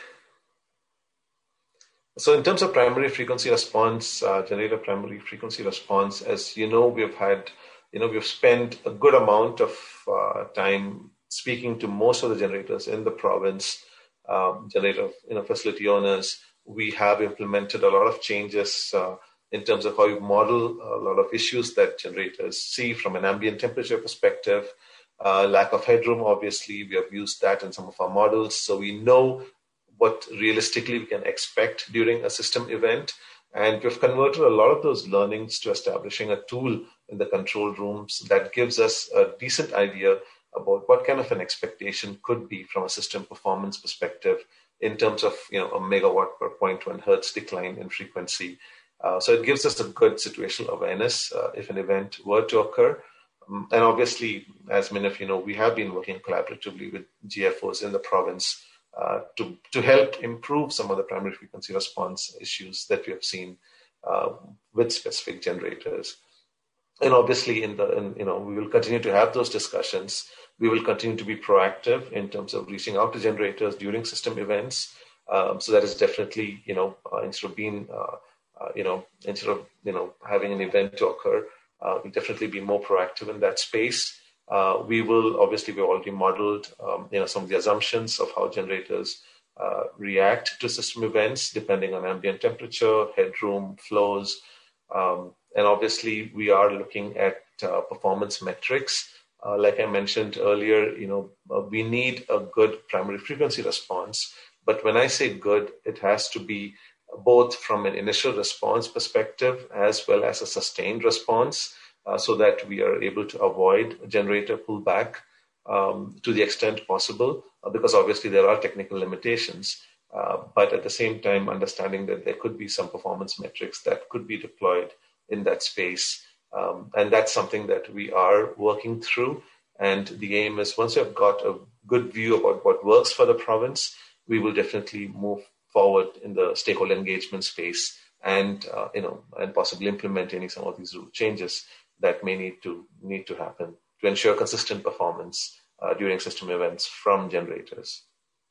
So in terms of primary frequency response, uh, generator primary frequency response, as you know, we've had, you know, we've spent a good amount of uh, time speaking to most of the generators in the province, um, generator, you know, facility owners. We have implemented a lot of changes uh, in terms of how we model a lot of issues that generators see from an ambient temperature perspective. Uh, lack of headroom, obviously, we have used that in some of our models. So we know what realistically we can expect during a system event. And we've converted a lot of those learnings to establishing a tool in the control rooms that gives us a decent idea about what kind of an expectation could be from a system performance perspective in terms of, you know, a megawatt per zero point one hertz decline in frequency. Uh, so it gives us a good situational awareness uh, if an event were to occur. Um, and obviously, as many of you know, we have been working collaboratively with G F Os in the province uh, to, to help improve some of the primary frequency response issues that we have seen uh, with specific generators. And obviously, in the in, you know, we will continue to have those discussions. We will continue to be proactive in terms of reaching out to generators during system events. Um, so that is definitely, you know, uh, instead of being, uh, uh, you know, instead of, you know, having an event to occur, uh, we'll definitely be more proactive in that space. Uh, we will, obviously, we've already modeled, um, you know, some of the assumptions of how generators uh, react to system events, depending on ambient temperature, headroom, flows. Um, and obviously, we are looking at uh, performance metrics. Uh, like I mentioned earlier, you know, uh, we need a good primary frequency response. But when I say good, it has to be both from an initial response perspective as well as a sustained response, uh, so that we are able to avoid generator pullback um, to the extent possible, uh, because obviously there are technical limitations. Uh, but at the same time, understanding that there could be some performance metrics that could be deployed in that space. Um, and that's something that we are working through. And the aim is, once we've got a good view about what works for the province, we will definitely move forward in the stakeholder engagement space and, uh, you know, and possibly implement any some of these rule changes that may need to need to happen to ensure consistent performance uh, during system events from generators.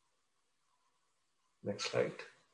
Next slide.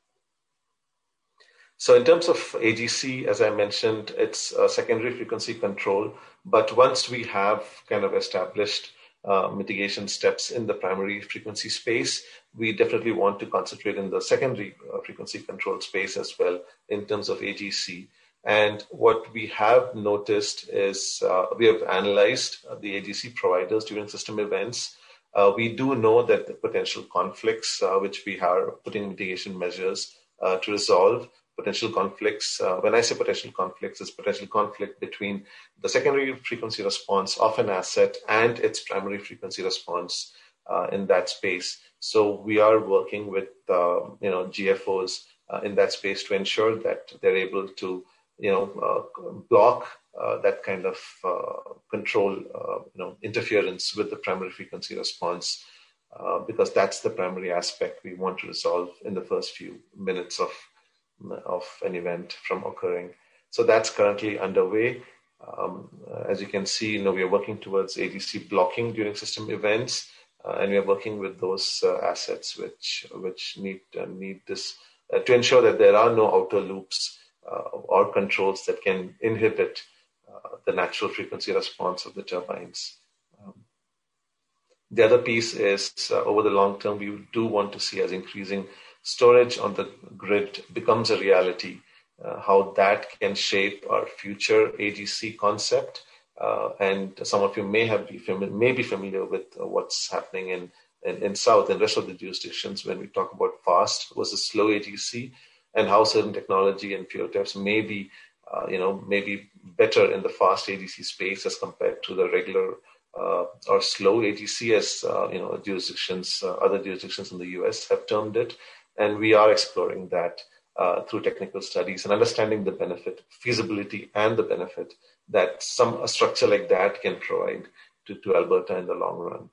So in terms of A G C, as I mentioned, it's a secondary frequency control. But once we have kind of established uh, mitigation steps in the primary frequency space, we definitely want to concentrate in the secondary uh, frequency control space as well in terms of A G C. And what we have noticed is uh, we have analyzed uh, the A G C providers during system events. Uh, we do know that the potential conflicts, uh, which we are putting mitigation measures uh, to resolve, potential conflicts, uh, when I say potential conflicts, it's potential conflict between the secondary frequency response of an asset and its primary frequency response uh, in that space. So we are working with, uh, you know, G F Os uh, in that space to ensure that they're able to, you know, uh, block uh, that kind of uh, control, uh, you know, interference with the primary frequency response, uh, because that's the primary aspect we want to resolve in the first few minutes of of an event from occurring. So that's currently underway. Um, as you can see, you know, we are working towards A G C blocking during system events, uh, and we are working with those uh, assets which which need uh, need this uh, to ensure that there are no outer loops uh, or controls that can inhibit uh, the natural frequency response of the turbines. Um, the other piece is uh, over the long term, we do want to see as increasing storage on the grid becomes a reality, uh, how that can shape our future A G C concept. Uh, and some of you may have be fami- may be familiar with uh, what's happening in, in, in South and rest of the jurisdictions when we talk about fast versus slow A G C, and how certain technology and fuel types may be, uh, you know, maybe better in the fast A G C space as compared to the regular uh, or slow A G C, as uh, you know, jurisdictions, uh, other jurisdictions in the U S have termed it. And we are exploring that. uh, through technical studies and understanding the benefit, feasibility, and the benefit that some a structure like that can provide to, to Alberta in the long run.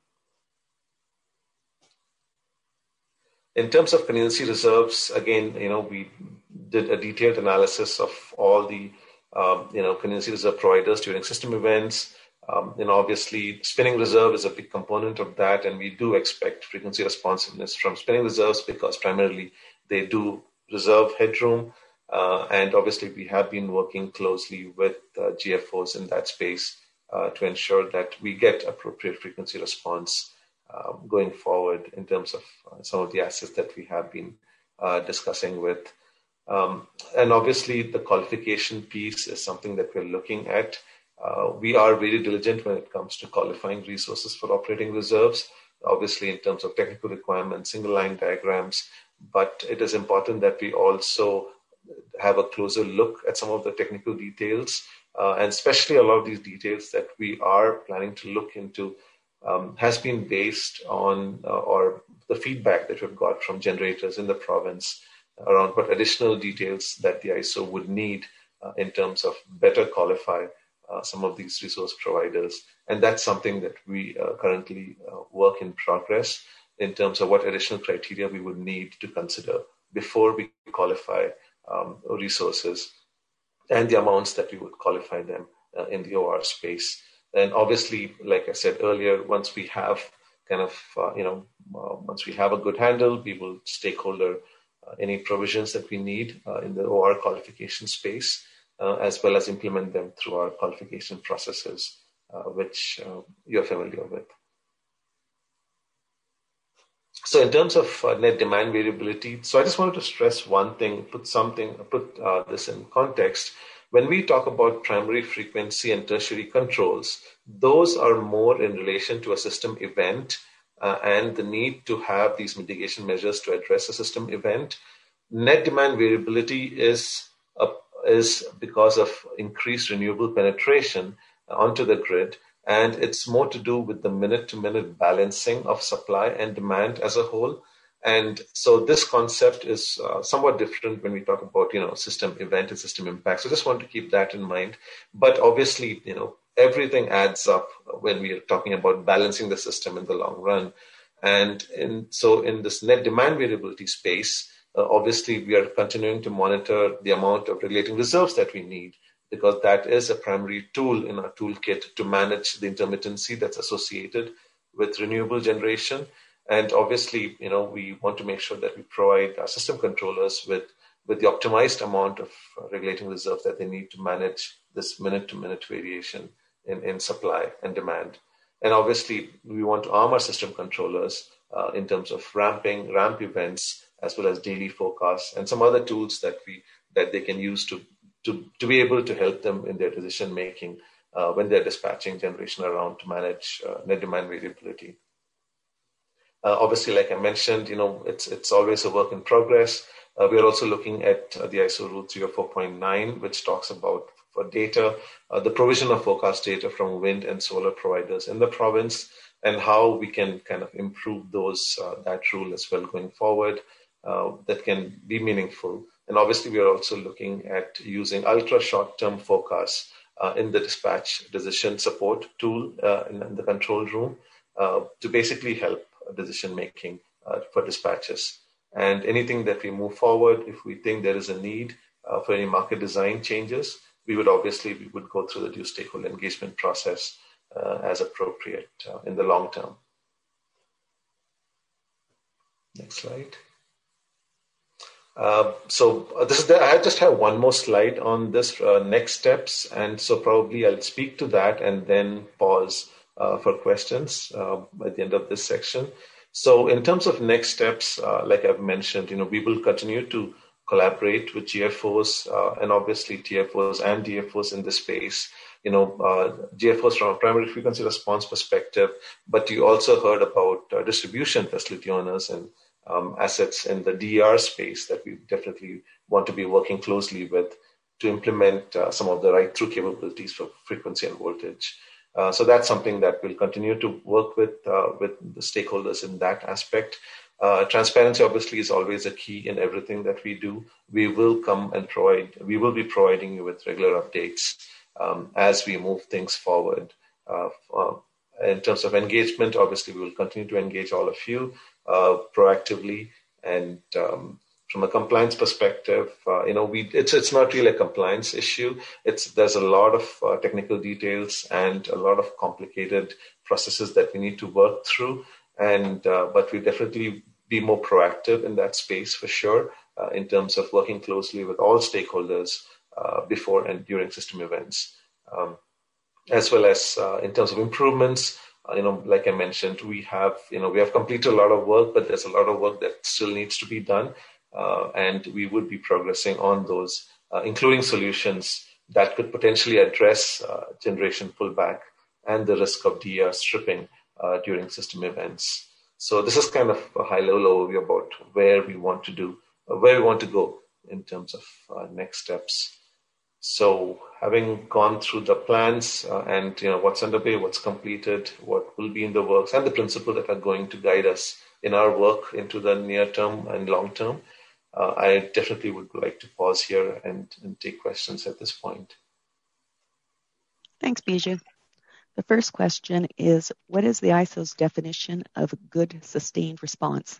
In terms of contingency reserves, again, you know, we did a detailed analysis of all the, um, you know, contingency reserve providers during system events. Um, and obviously, spinning reserve is a big component of that, and we do expect frequency responsiveness from spinning reserves because primarily they do reserve headroom. Uh, and obviously, we have been working closely with uh, G F Os in that space uh, to ensure that we get appropriate frequency response uh, going forward in terms of uh, some of the assets that we have been uh, discussing with. Um, and obviously, the qualification piece is something that we're looking at. Uh, we are very diligent when it comes to qualifying resources for operating reserves, obviously in terms of technical requirements, single line diagrams, but it is important that we also have a closer look at some of the technical details, uh, and especially a lot of these details that we are planning to look into um, has been based on uh, or the feedback that we've got from generators in the province around what additional details that the I S O would need uh, in terms of better qualify Uh, some of these resource providers. And that's something that we uh, currently uh, work in progress in terms of what additional criteria we would need to consider before we qualify um, resources and the amounts that we would qualify them uh, in the O R space. And obviously, like I said earlier, once we have kind of, uh, you know, uh, once we have a good handle, we will stakeholder uh, any provisions that we need uh, in the O R qualification space. Uh, as well as implement them through our qualification processes, uh, which uh, you're familiar with. So in terms of uh, net demand variability, so I just wanted to stress one thing, put something, put uh, this in context. When we talk about primary frequency and tertiary controls, those are more in relation to a system event uh, and the need to have these mitigation measures to address a system event. Net demand variability is a is because of increased renewable penetration onto the grid. And it's more to do with the minute-to-minute balancing of supply and demand as a whole. And so this concept is uh, somewhat different when we talk about, you know, system event and system impact. So I just want to keep that in mind. But obviously, you know, everything adds up when we are talking about balancing the system in the long run. And in, so in this net demand variability space, Uh, obviously, we are continuing to monitor the amount of regulating reserves that we need, because that is a primary tool in our toolkit to manage the intermittency that's associated with renewable generation. And obviously, you know, we want to make sure that we provide our system controllers with, with the optimized amount of uh, regulating reserves that they need to manage this minute-to-minute variation in, in supply and demand. And obviously, we want to arm our system controllers uh, in terms of ramping, ramp events, as well as daily forecasts and some other tools that we that they can use to to, to be able to help them in their decision making uh, when they're dispatching generation around to manage uh, net demand variability. Uh, obviously, like I mentioned, you know, it's it's always a work in progress. Uh, we are also looking at uh, the I S O Rule three oh four point nine, which talks about for data, uh, the provision of forecast data from wind and solar providers in the province, and how we can kind of improve those uh, that rule as well going forward. Uh, that can be meaningful. And obviously, we are also looking at using ultra short-term forecasts uh, in the dispatch decision support tool uh, in, in the control room uh, to basically help decision-making uh, for dispatches. And anything that we move forward, if we think there is a need uh, for any market design changes, we would obviously we would go through the due stakeholder engagement process uh, as appropriate uh, in the long term. Next slide. Uh, so uh, this is the, I just have one more slide on this uh, next steps, and so probably I'll speak to that and then pause uh, for questions uh, at the end of this section. So in terms of next steps, uh, like I've mentioned, you know, we will continue to collaborate with G F Os uh, and obviously T F Os and D F Os in this space. You know, uh, G F Os from a primary frequency response perspective, but you also heard about uh, distribution facility owners and Um, assets in the D E R space that we definitely want to be working closely with to implement uh, some of the right-through capabilities for frequency and voltage. Uh, so that's something that we'll continue to work with uh, with the stakeholders in that aspect. Uh, transparency obviously is always a key in everything that we do. We will come and provide, we will be providing you with regular updates um, as we move things forward. Uh, uh, in terms of engagement, obviously we will continue to engage all of you uh, proactively, and um, from a compliance perspective, uh, you know, we it's it's not really a compliance issue. It's there's a lot of uh, technical details and a lot of complicated processes that we need to work through. And uh, but we definitely be more proactive in that space for sure, uh, in terms of working closely with all stakeholders uh, before and during system events, um, as well as uh, in terms of improvements. Uh, you know, like I mentioned, we have you know we have completed a lot of work, but there's a lot of work that still needs to be done. Uh, and we would be progressing on those, uh, including solutions that could potentially address uh, generation pullback and the risk of D E R stripping uh, during system events. So this is kind of a high-level overview about where we want to do, uh, where we want to go in terms of uh, next steps. So having gone through the plans uh, and you know what's underway, what's completed, what will be in the works, and the principles that are going to guide us in our work into the near term and long term, Uh, I definitely would like to pause here and, and take questions at this point. Thanks, Biju. The first question is, what is the I S O's definition of good sustained response?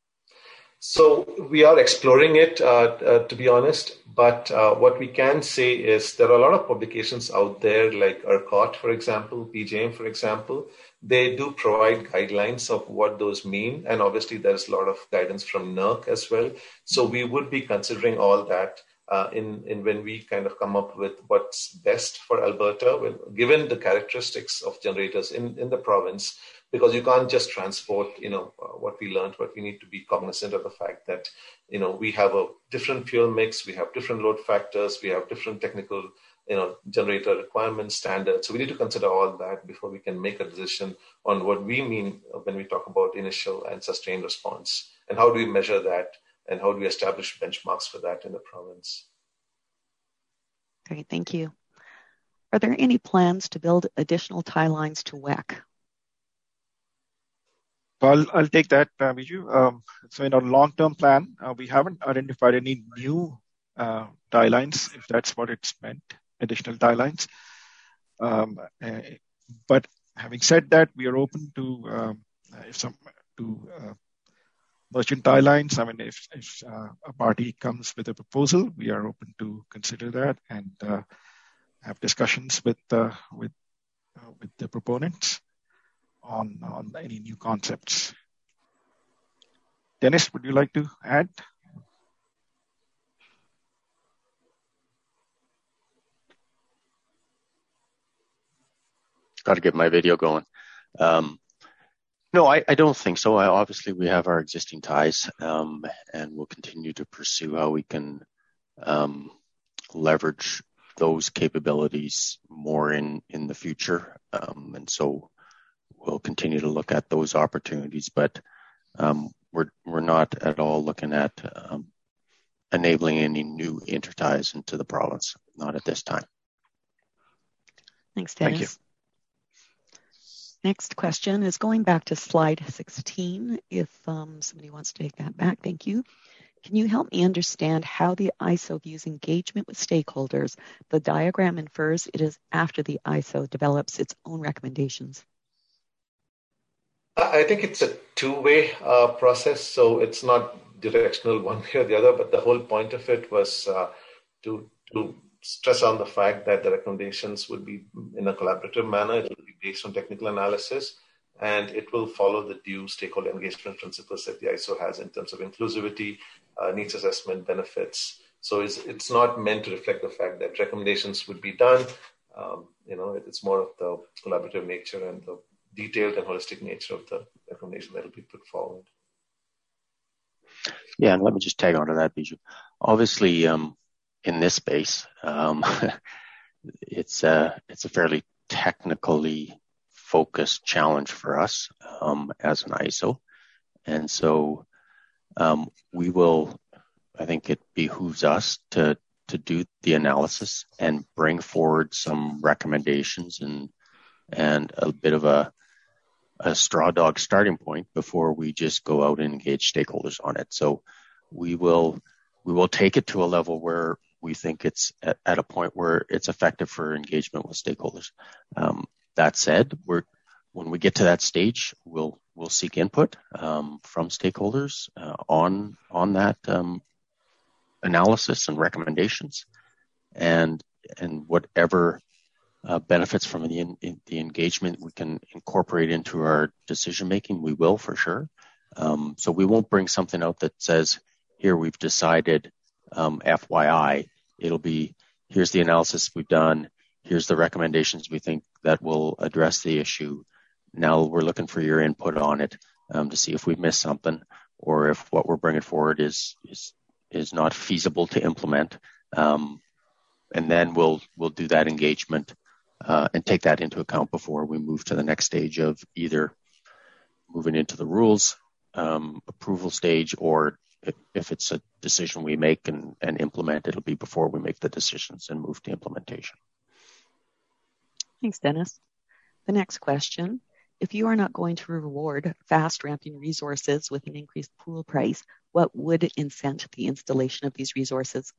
So we are exploring it, uh, uh, to be honest, but uh, what we can say is there are a lot of publications out there like ERCOT, for example, P J M, for example. They do provide guidelines of what those mean. And obviously there's a lot of guidance from N E R C as well. So we would be considering all that uh, in, in when we kind of come up with what's best for Alberta, when, given the characteristics of generators in, in the province, because you can't just transport, you know, uh, what we learned, but we need to be cognizant of the fact that, you know, we have a different fuel mix, we have different load factors, we have different technical, you know, generator requirements, standards. So we need to consider all that before we can make a decision on what we mean when we talk about initial and sustained response, and how do we measure that, and how do we establish benchmarks for that in the province. Great, thank you. Are there any plans to build additional tie lines to W E C? I'll, I'll take that, uh, Biju. Um, so in our long-term plan, uh, we haven't identified any new uh, tie lines, if that's what it's meant, additional tie lines. Um, uh, but having said that, we are open to um, if some to uh, merchant tie lines. I mean, if, if uh, a party comes with a proposal, we are open to consider that and uh, have discussions with uh, with uh, with the proponents on on any new concepts. Dennis, would you like to add? Got to get my video going. Um, no, I, I don't think so. I, obviously, we have our existing ties, um, and we'll continue to pursue how we can um, leverage those capabilities more in, in the future. Um, and so we'll continue to look at those opportunities, but um, we're we're not at all looking at um, enabling any new interties into the province, not at this time. Thanks, Dennis. Thank you. Next question is going back to slide sixteen. If um, somebody wants to take that back, thank you. Can you help me understand how the I S O views engagement with stakeholders? The diagram infers it is after the I S O develops its own recommendations. I think it's a two-way uh, process, so it's not directional one way or the other, but the whole point of it was uh, to, to stress on the fact that the recommendations would be in a collaborative manner. It will be based on technical analysis, and it will follow the due stakeholder engagement principles that the I S O has in terms of inclusivity, uh, needs assessment, benefits. So it's, it's not meant to reflect the fact that recommendations would be done. Um, you know, it's more of the collaborative nature and the detailed and holistic nature of the recommendation that will be put forward. Yeah, and let me just tag on to that, Biju. Obviously, um, in this space, um, it's a it's a fairly technically focused challenge for us um, as an I S O, and so um, we will. I think it behooves us to to do the analysis and bring forward some recommendations and and a bit of a a straw dog starting point before we just go out and engage stakeholders on it. So we will we will take it to a level where we think it's at, at a point where it's effective for engagement with stakeholders. Um, that said, we're when we get to that stage, we'll we'll seek input um, from stakeholders uh, on on that um, analysis and recommendations, and and whatever uh, benefits from the in, in the engagement we can incorporate into our decision making, we will for sure. Um, so we won't bring something out that says, here we've decided, um, F Y I. It'll be, here's the analysis we've done, here's the recommendations we think that will address the issue. Now we're looking for your input on it um, to see if we've missed something, or if what we're bringing forward is is is not feasible to implement. Um, and then we'll we'll do that engagement uh, and take that into account before we move to the next stage of either moving into the rules um, approval stage, or if, if it's a decision we make and, and implement, it'll be before we make the decisions and move to implementation. Thanks, Dennis. The next question. If you are not going to reward fast ramping resources with an increased pool price, what would incent the installation of these resources?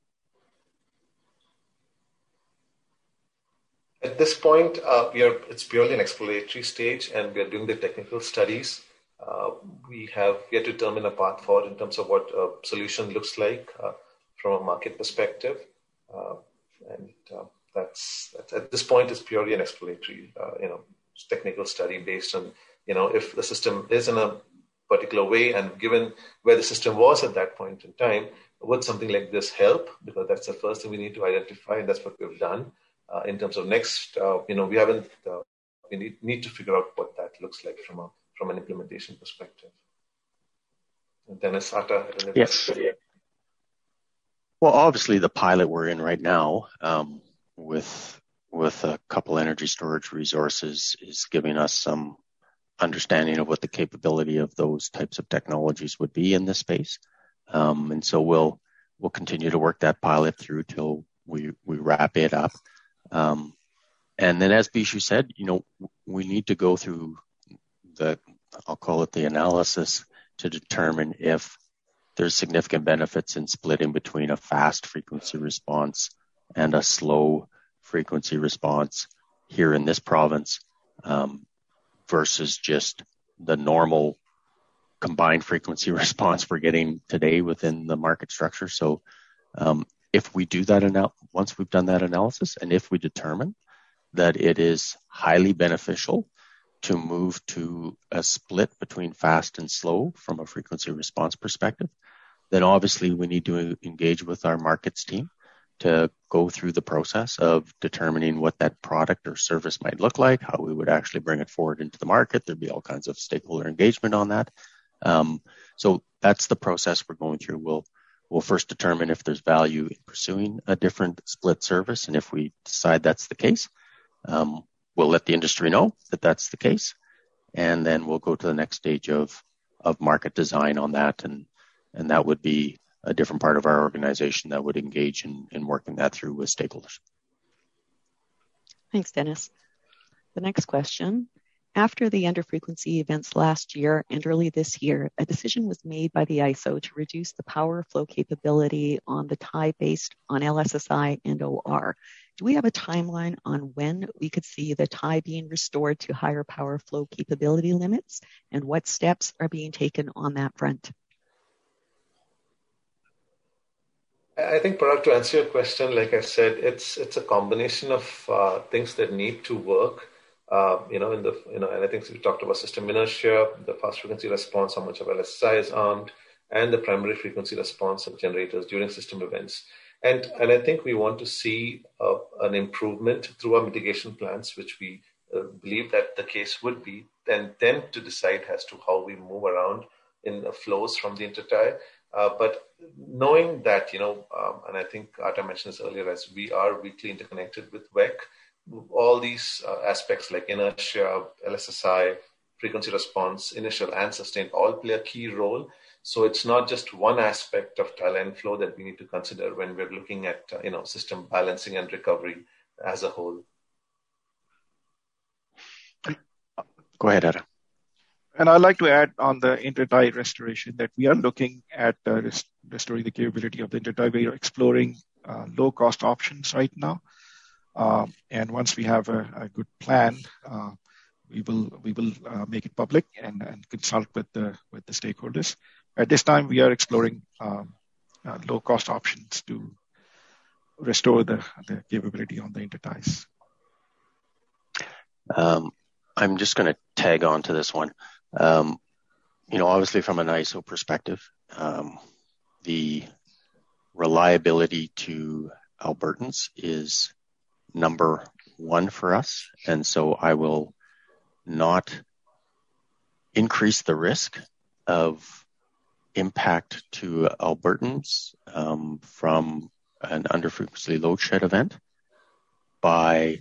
At this point, uh, we are, it's purely an exploratory stage, and we are doing the technical studies. Uh, we have yet to determine a path forward in terms of what a solution looks like uh, from a market perspective. Uh, and uh, that's, that's, at this point, it's purely an exploratory, uh, you know, technical study based on, you know, if the system is in a particular way, and given where the system was at that point in time, would something like this help? Because that's the first thing we need to identify, and that's what we've done. Uh, in terms of next, uh, you know, we haven't, uh, we need, need to figure out what that looks like from a from an implementation perspective. And Dennis, Atta, I don't know if yes. Well, obviously the pilot we're in right now um, with with a couple energy storage resources is giving us some understanding of what the capability of those types of technologies would be in this space. Um, and so we'll we'll continue to work that pilot through till we, we wrap it up. Um, and then as Bishu said, you know, we need to go through the, I'll call it the analysis, to determine if there's significant benefits in splitting between a fast frequency response and a slow frequency response here in this province, um, versus just the normal combined frequency response we're getting today within the market structure. So um, if we do that, anal- once we've done that analysis, and if we determine that it is highly beneficial to move to a split between fast and slow from a frequency response perspective, then obviously we need to engage with our markets team to go through the process of determining what that product or service might look like, how we would actually bring it forward into the market. There'd be all kinds of stakeholder engagement on that. Um, so that's the process we're going through. We'll we'll first determine if there's value in pursuing a different split service, and if we decide that's the case, um, we'll let the industry know that that's the case, and then we'll go to the next stage of of market design on that, and and that would be a different part of our organization that would engage in, in working that through with stakeholders. Thanks, Dennis. The next question. After the under-frequency events last year and early this year, a decision was made by the I S O to reduce the power flow capability on the T I based on L S S I and O R. Do we have a timeline on when we could see the T I being restored to higher power flow capability limits, and what steps are being taken on that front? I think, Parag, to answer your question, like I said, it's it's a combination of uh, things that need to work. Uh, you know, in the you know, and I think we talked about system inertia, the fast frequency response, how much of L S S I is armed, and the primary frequency response of generators during system events. And and I think we want to see uh, an improvement through our mitigation plans, which we uh, believe that the case would be, and then to decide as to how we move around in the flows from the intertie. Uh, but knowing that, you know, um, and I think Atta mentioned this earlier, as we are weakly interconnected with W E C, all these uh, aspects like inertia, L S S I, frequency response, initial and sustained, all play a key role. So it's not just one aspect of tie-line flow that we need to consider when we're looking at, uh, you know, system balancing and recovery as a whole. Go ahead, Atta. and I'd like to add on the intertie restoration that we are looking at uh, rest- restoring the capability of the intertie. We are exploring uh, low-cost options right now. Uh, and once we have a, a good plan, uh, we will we will uh, make it public and, and consult with the with the stakeholders. At this time, we are exploring um, uh, low-cost options to restore the, the capability on the interties. Um, I'm just going to tag on to this one. Um, you know, obviously from an I S O perspective, um, the reliability to Albertans is number one for us. And so I will not increase the risk of impact to Albertans um, from an under-frequency load shed event by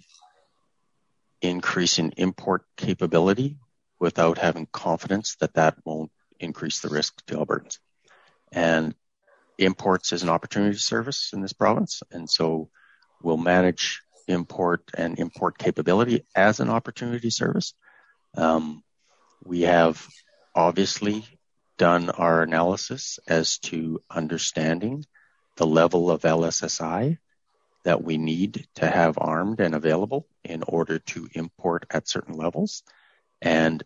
increasing import capability without having confidence that that won't increase the risk to Albertans. And imports is an opportunity service in this province, and so we'll manage import and import capability as an opportunity service. Um, we have obviously done our analysis as to understanding the level of L S S I that we need to have armed and available in order to import at certain levels. And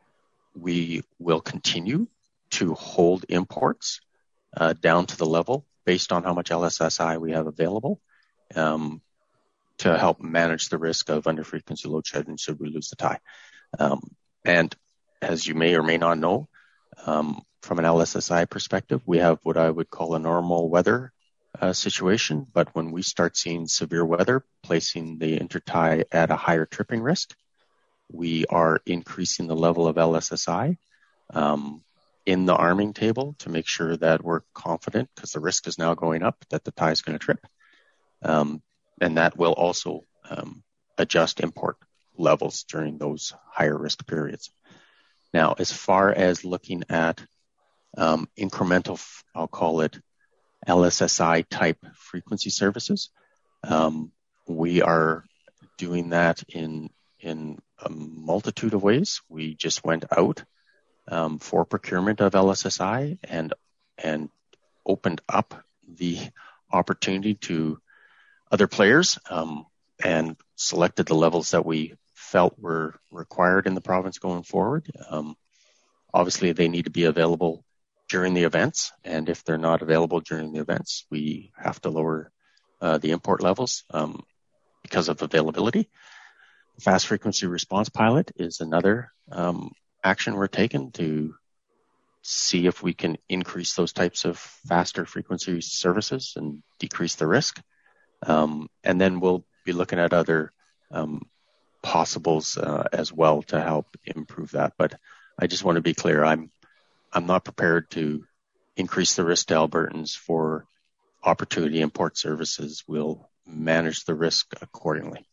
we will continue to hold imports uh, down to the level based on how much L S S I we have available um, to help manage the risk of under-frequency load shedding should we lose the tie. Um, and as you may or may not know, um, from an L S S I perspective, we have what I would call a normal weather uh, situation. But when we start seeing severe weather, placing the intertie at a higher tripping risk, we are increasing the level of L S S I um, in the arming table to make sure that we're confident, because the risk is now going up, that the tie is going to trip. Um, and that will also um, adjust import levels during those higher risk periods. Now, as far as looking at um, incremental, I'll call it L S S I type frequency services, um, we are doing that in in a multitude of ways. We just went out um, for procurement of L S S I and and opened up the opportunity to other players um, and selected the levels that we felt were required in the province going forward. Um, obviously, they need to be available during the events, and if they're not available during the events, we have to lower uh, the import levels um, because of availability. Fast frequency response pilot is another um, action we're taking to see if we can increase those types of faster frequency services and decrease the risk. Um, and then we'll be looking at other um, possibles uh, as well to help improve that. But I just want to be clear, I'm I'm not prepared to increase the risk to Albertans for opportunity import services. We'll manage the risk accordingly.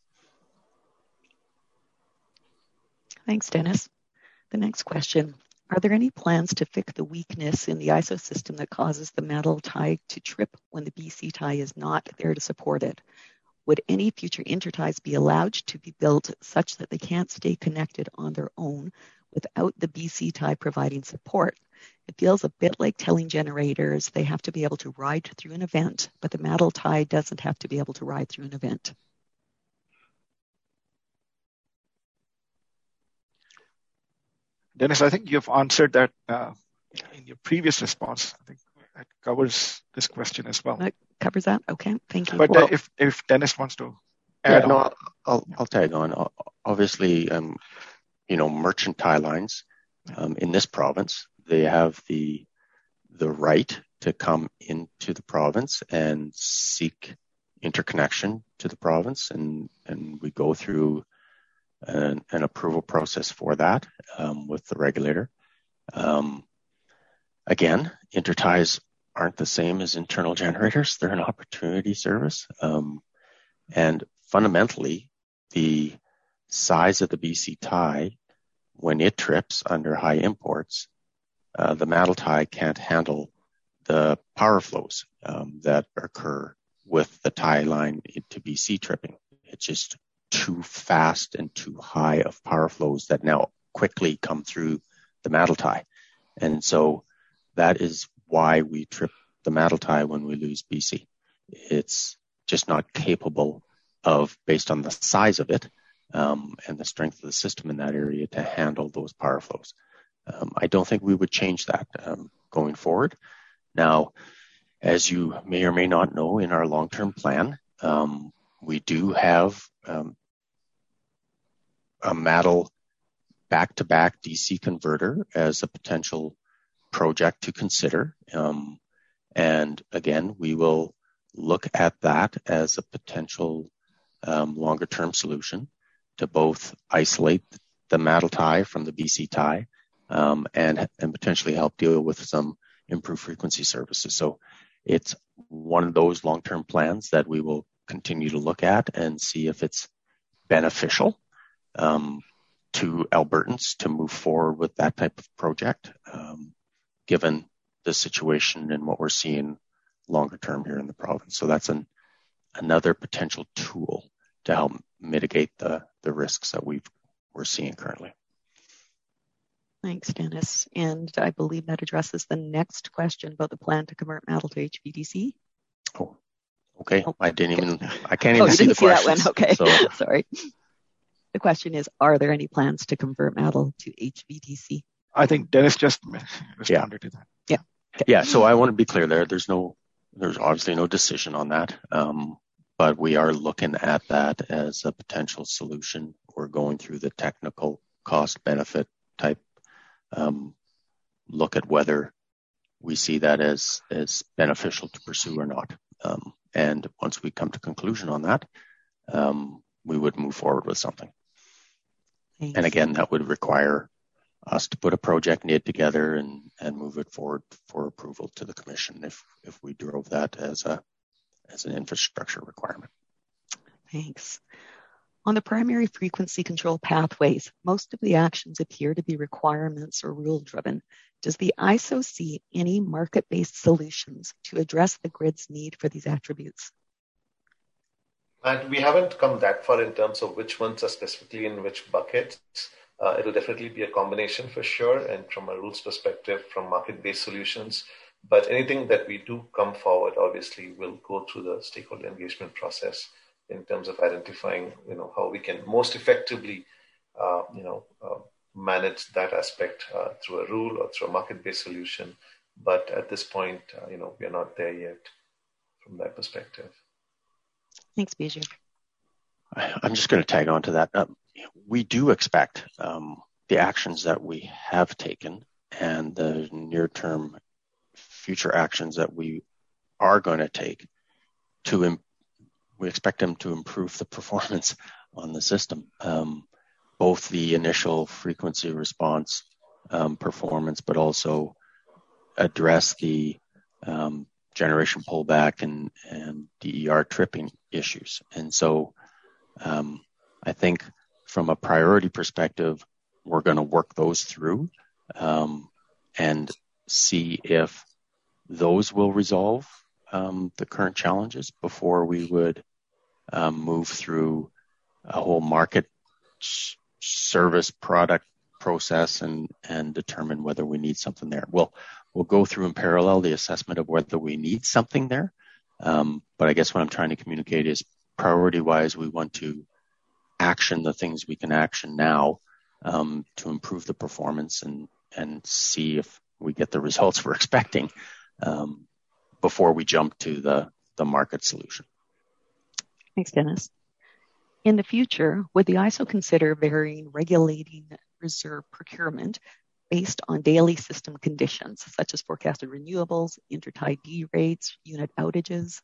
Thanks, Dennis. The next question. Are there any plans to fix the weakness in the I S O system that causes the metal tie to trip when the B C tie is not there to support it? Would any future interties be allowed to be built such that they can't stay connected on their own without the B C tie providing support? It feels a bit like telling generators they have to be able to ride through an event, but the metal tie doesn't have to be able to ride through an event. Dennis, I think you've answered that uh, in your previous response. I think that covers this question as well. That covers that? Okay, thank you. But well, uh, if, if Dennis wants to add yeah, no, on. I'll, I'll tag on. Obviously, um, you know, merchant tie lines um, in this province, they have the the right to come into the province and seek interconnection to the province, and, and we go through an, an approval process for that um, with the regulator. Um, again, interties aren't the same as internal generators. They're an opportunity service. Um, and fundamentally, the size of the B C tie, when it trips under high imports, uh, the metal tie can't handle the power flows um, that occur with the tie line into B C tripping. It's just too fast and too high of power flows that now quickly come through the mantle tie. And so that is why we trip the mantle tie when we lose B C. It's just not capable of, based on the size of it um, and the strength of the system in that area, to handle those power flows. Um, I don't think we would change that um, going forward. Now, as you may or may not know, in our long-term plan, um, we do have um, a Mattel back-to-back D C converter as a potential project to consider. Um, and again, we will look at that as a potential um, longer-term solution to both isolate the Mattel tie from the B C tie um, and, and potentially help deal with some improved frequency services. So it's one of those long-term plans that we will continue to look at and see if it's beneficial um, to Albertans to move forward with that type of project, um, given the situation and what we're seeing longer term here in the province. So that's an, another potential tool to help mitigate the, the risks that we've, we're seeing currently. Thanks, Dennis. And I believe that addresses the next question about the plan to convert Mattel to H V D C. Oh, okay. Oh, I didn't even, I can't oh, even you see didn't the see questions. That one. Okay, so. Sorry. The question is, are there any plans to convert Mattel to H V D C? I think Dennis just responded yeah. to that. Yeah. Okay. Yeah. So I want to be clear there. There's no, there's obviously no decision on that. Um, but we are looking at that as a potential solution. We're going through the technical cost benefit type um, look at whether we see that as, as beneficial to pursue or not. Um, and once we come to conclusion on that, um, we would move forward with something. Thanks. And again, that would require us to put a project need together and, and move it forward for approval to the commission if, if we drove that as a, as an infrastructure requirement. Thanks. On the primary frequency control pathways, most of the actions appear to be requirements or rule-driven. Does the I S O see any market-based solutions to address the grid's need for these attributes? And we haven't come that far in terms of which ones are specifically in which buckets. Uh, it'll definitely be a combination for sure, and from a rules perspective, from market-based solutions. But anything that we do come forward, obviously, will go through the stakeholder engagement process in terms of identifying, you know, how we can most effectively, uh, you know, uh, manage that aspect uh, through a rule or through a market-based solution. But at this point, uh, you know, we are not there yet from that perspective. Thanks, Bijou. I'm just going to tag on to that. Um, we do expect um, the actions that we have taken and the near-term future actions that we are going to take to, im- we expect them to improve the performance on the system, um, both the initial frequency response um, performance, but also address the um, generation pullback and, and D E R tripping issues. And so um, I think from a priority perspective, we're going to work those through um, and see if those will resolve um, the current challenges before we would um, move through a whole market s- service product process and, and determine whether we need something there. We'll, we'll go through in parallel the assessment of whether we need something there. Um, but I guess what I'm trying to communicate is priority-wise, we want to action the things we can action now um, to improve the performance and, and see if we get the results we're expecting um, before we jump to the, the market solution. Thanks, Dennis. In the future, would the I S O consider varying regulating reserve procurement based on daily system conditions, such as forecasted renewables, intertie D rates, unit outages?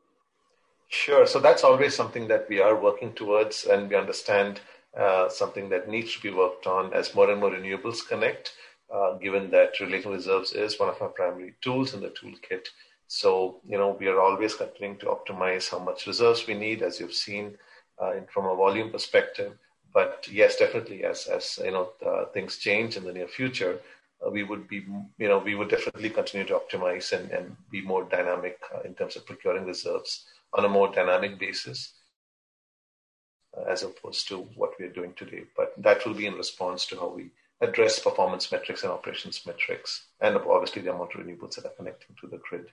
Sure. So that's always something that we are working towards, and we understand uh, something that needs to be worked on as more and more renewables connect, uh, given that relating reserves is one of our primary tools in the toolkit. So, you know, we are always continuing to optimize how much reserves we need, as you've seen uh, in, from a volume perspective. But yes, definitely, as, as you know, uh, things change in the near future, uh, we would be, you know, we would definitely continue to optimize and, and be more dynamic uh, in terms of procuring reserves on a more dynamic basis, uh, as opposed to what we are doing today. But that will be in response to how we address performance metrics and operations metrics, and obviously the amount of renewables that are connecting to the grid.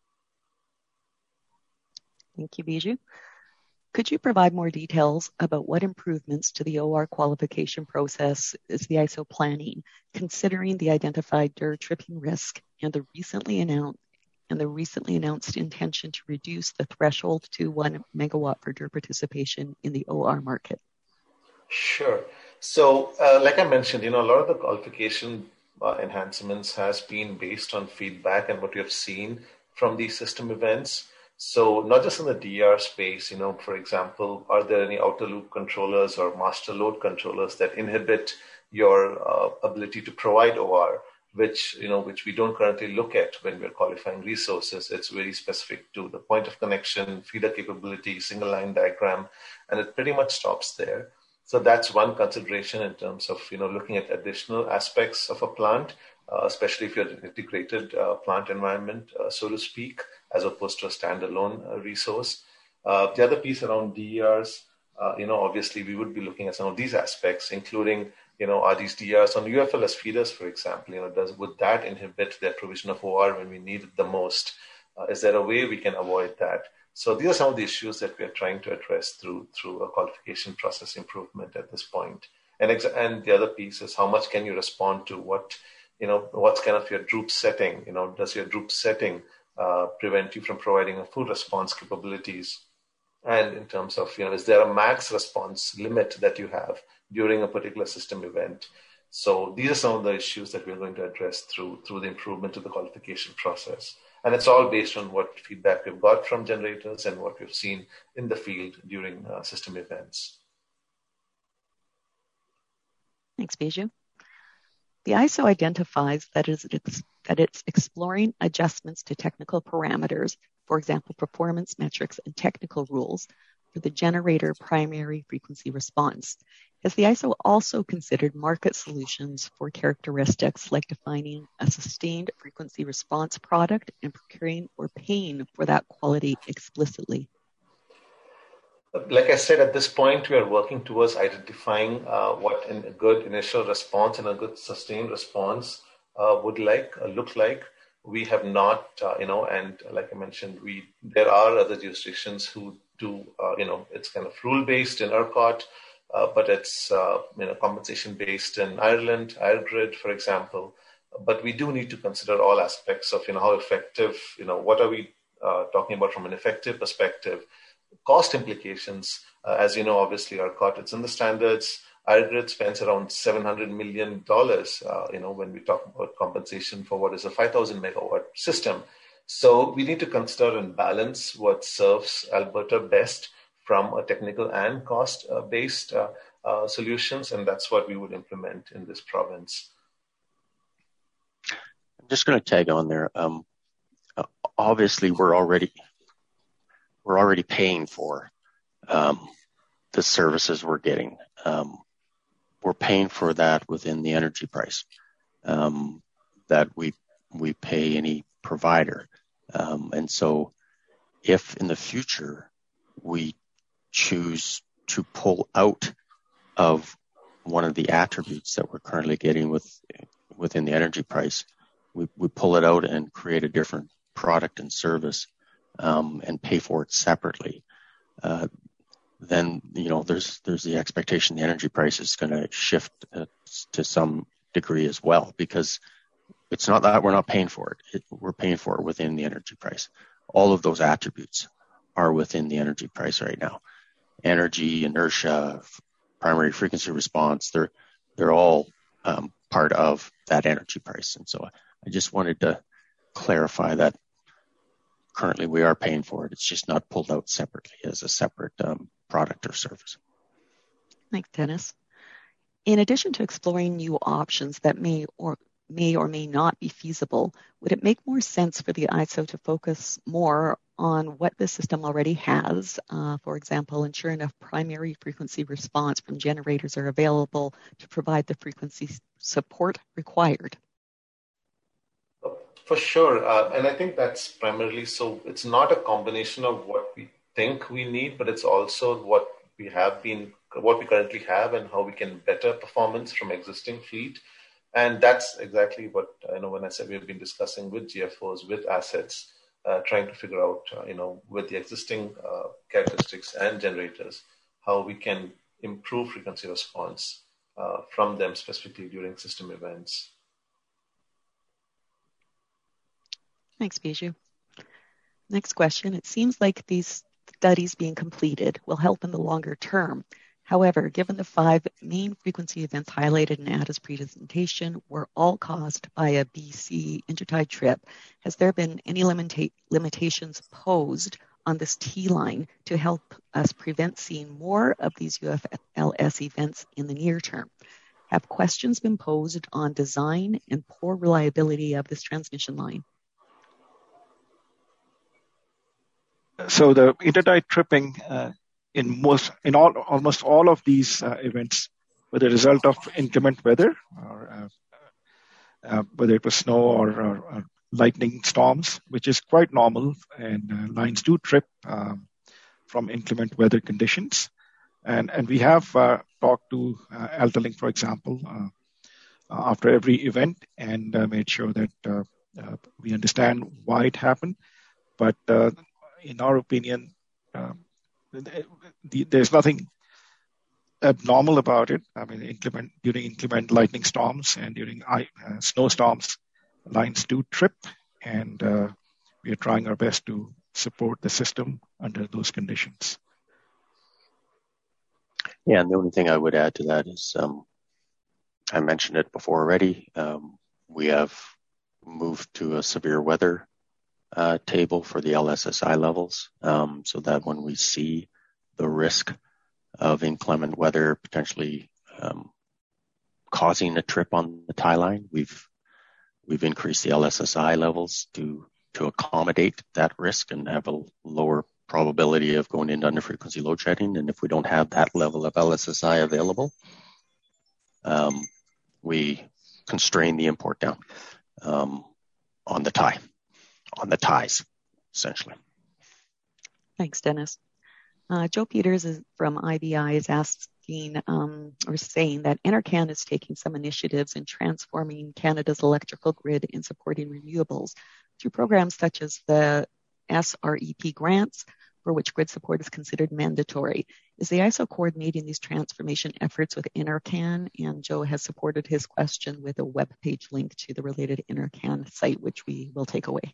Thank you, Biju. Could you provide more details about what improvements to the O R qualification process is the I S O planning, considering the identified D E R tripping risk and the recently announced and the recently announced intention to reduce the threshold to one megawatt for D E R participation in the O R market? Sure. So, uh, like I mentioned, you know, a lot of the qualification uh, enhancements has been based on feedback and what we have seen from these system events. So, not just in the D E R space, you know, for example, are there any outer loop controllers or master load controllers that inhibit your uh, ability to provide O R, which, you know, which we don't currently look at when we're qualifying resources. It's very specific to the point of connection, feeder capability, single line diagram, and it pretty much stops there. So that's one consideration in terms of, you know, looking at additional aspects of a plant, uh, especially if you're an integrated uh, plant environment, uh, so to speak, as opposed to a standalone uh, resource. Uh, the other piece around D E Rs, uh, you know, obviously we would be looking at some of these aspects, including, you know, are these D E Rs on U F L S feeders, for example, you know, does would that inhibit their provision of O R when we need it the most? Uh, is there a way we can avoid that? So these are some of the issues that we are trying to address through through a qualification process improvement at this point. And ex- and the other piece is how much can you respond to what, you know, what's kind of your droop setting? You know, does your droop setting uh, prevent you from providing a full response capabilities? And in terms of, you know, is there a max response limit that you have during a particular system event? So these are some of the issues that we're going to address through through the improvement to the qualification process. And it's all based on what feedback we've got from generators and what we've seen in the field during uh, system events. Thanks, Biju. The I S O identifies that it's, that it's exploring adjustments to technical parameters, for example, performance metrics and technical rules, for the generator primary frequency response. Has the I S O also considered market solutions for characteristics like defining a sustained frequency response product and procuring or paying for that quality explicitly? Like I said, at this point, we are working towards identifying uh, what a good initial response and a good sustained response uh, would like uh, look like. We have not, uh, you know, and like I mentioned, we there are other jurisdictions who do, uh, you know, it's kind of rule-based in ERCOT, uh, but it's, uh, you know, compensation-based in Ireland, EirGrid, for example. But we do need to consider all aspects of, you know, how effective, you know, what are we uh, talking about from an effective perspective, cost implications. Uh, as you know, obviously, ERCOT, it's in the standards. EirGrid spends around seven hundred million dollars, uh, you know, when we talk about compensation for what is a five thousand megawatt system. So we need to consider and balance what serves Alberta best from a technical and cost-based uh, uh, solutions, and that's what we would implement in this province. I'm just going to tag on there. Um, obviously, we're already we're already paying for um, the services we're getting. Um, we're paying for that within the energy price um, that we we pay any provider. Um, and so if in the future we choose to pull out of one of the attributes that we're currently getting with within the energy price, we, we pull it out and create a different product and service um, and pay for it separately. Uh, then, you know, there's there's the expectation the energy price is going to shift uh, to some degree as well, because it's not that we're not paying for it. it. We're paying for it within the energy price. All of those attributes are within the energy price right now. Energy, inertia, primary frequency response, they're they're all um, part of that energy price. And so I just wanted to clarify that currently we are paying for it. It's just not pulled out separately as a separate um, product or service. Thanks, Dennis. In addition to exploring new options that may or may or may not be feasible, would it make more sense for the I S O to focus more on what the system already has? Uh, for example, ensure enough primary frequency response from generators are available to provide the frequency support required? For sure. Uh, and I think that's primarily, so it's not a combination of what we think we need, but it's also what we have been, what we currently have and how we can better performance from existing fleet. And that's exactly what, you know, when I said we've been discussing with G F Os, with assets, uh, trying to figure out, uh, you know, with the existing uh, characteristics and generators, how we can improve frequency response uh, from them specifically during system events. Thanks, Biju. Next question. It seems like these studies being completed will help in the longer term. However, given the five main frequency events highlighted in Ada's presentation were all caused by a B C intertide trip, has there been any limita- limitations posed on this T-line to help us prevent seeing more of these U F L S events in the near term? Have questions been posed on design and poor reliability of this transmission line? So the intertide tripping uh, in most, in all, almost all of these uh, events were the result of inclement weather, or uh, uh, whether it was snow or, or, or lightning storms, which is quite normal, and uh, lines do trip um, from inclement weather conditions. And and we have uh, talked to uh, AltaLink, for example, uh, after every event, and uh, made sure that uh, uh, we understand why it happened. But uh, in our opinion, uh, there's nothing abnormal about it. I mean, inclement, during inclement lightning storms and during uh, snowstorms, lines do trip, and uh, we are trying our best to support the system under those conditions. Yeah, and the only thing I would add to that is, um, I mentioned it before already, um, we have moved to a severe weather uh, table for the L S S I levels, um, so that when we see the risk of inclement weather potentially um, causing a trip on the tie line, we've we've increased the L S S I levels to to accommodate that risk and have a lower probability of going into under-frequency load shedding. And if we don't have that level of L S S I available, um, we constrain the import down um, on the tie, on the ties, essentially. Thanks, Dennis. Uh, Joe Peters is, from I B I is asking um, or saying that NRCan is taking some initiatives in transforming Canada's electrical grid in supporting renewables through programs such as the S R E P grants, for which grid support is considered mandatory. Is the I S O coordinating these transformation efforts with NRCan? And Joe has supported his question with a web page link to the related NRCan site, which we will take away.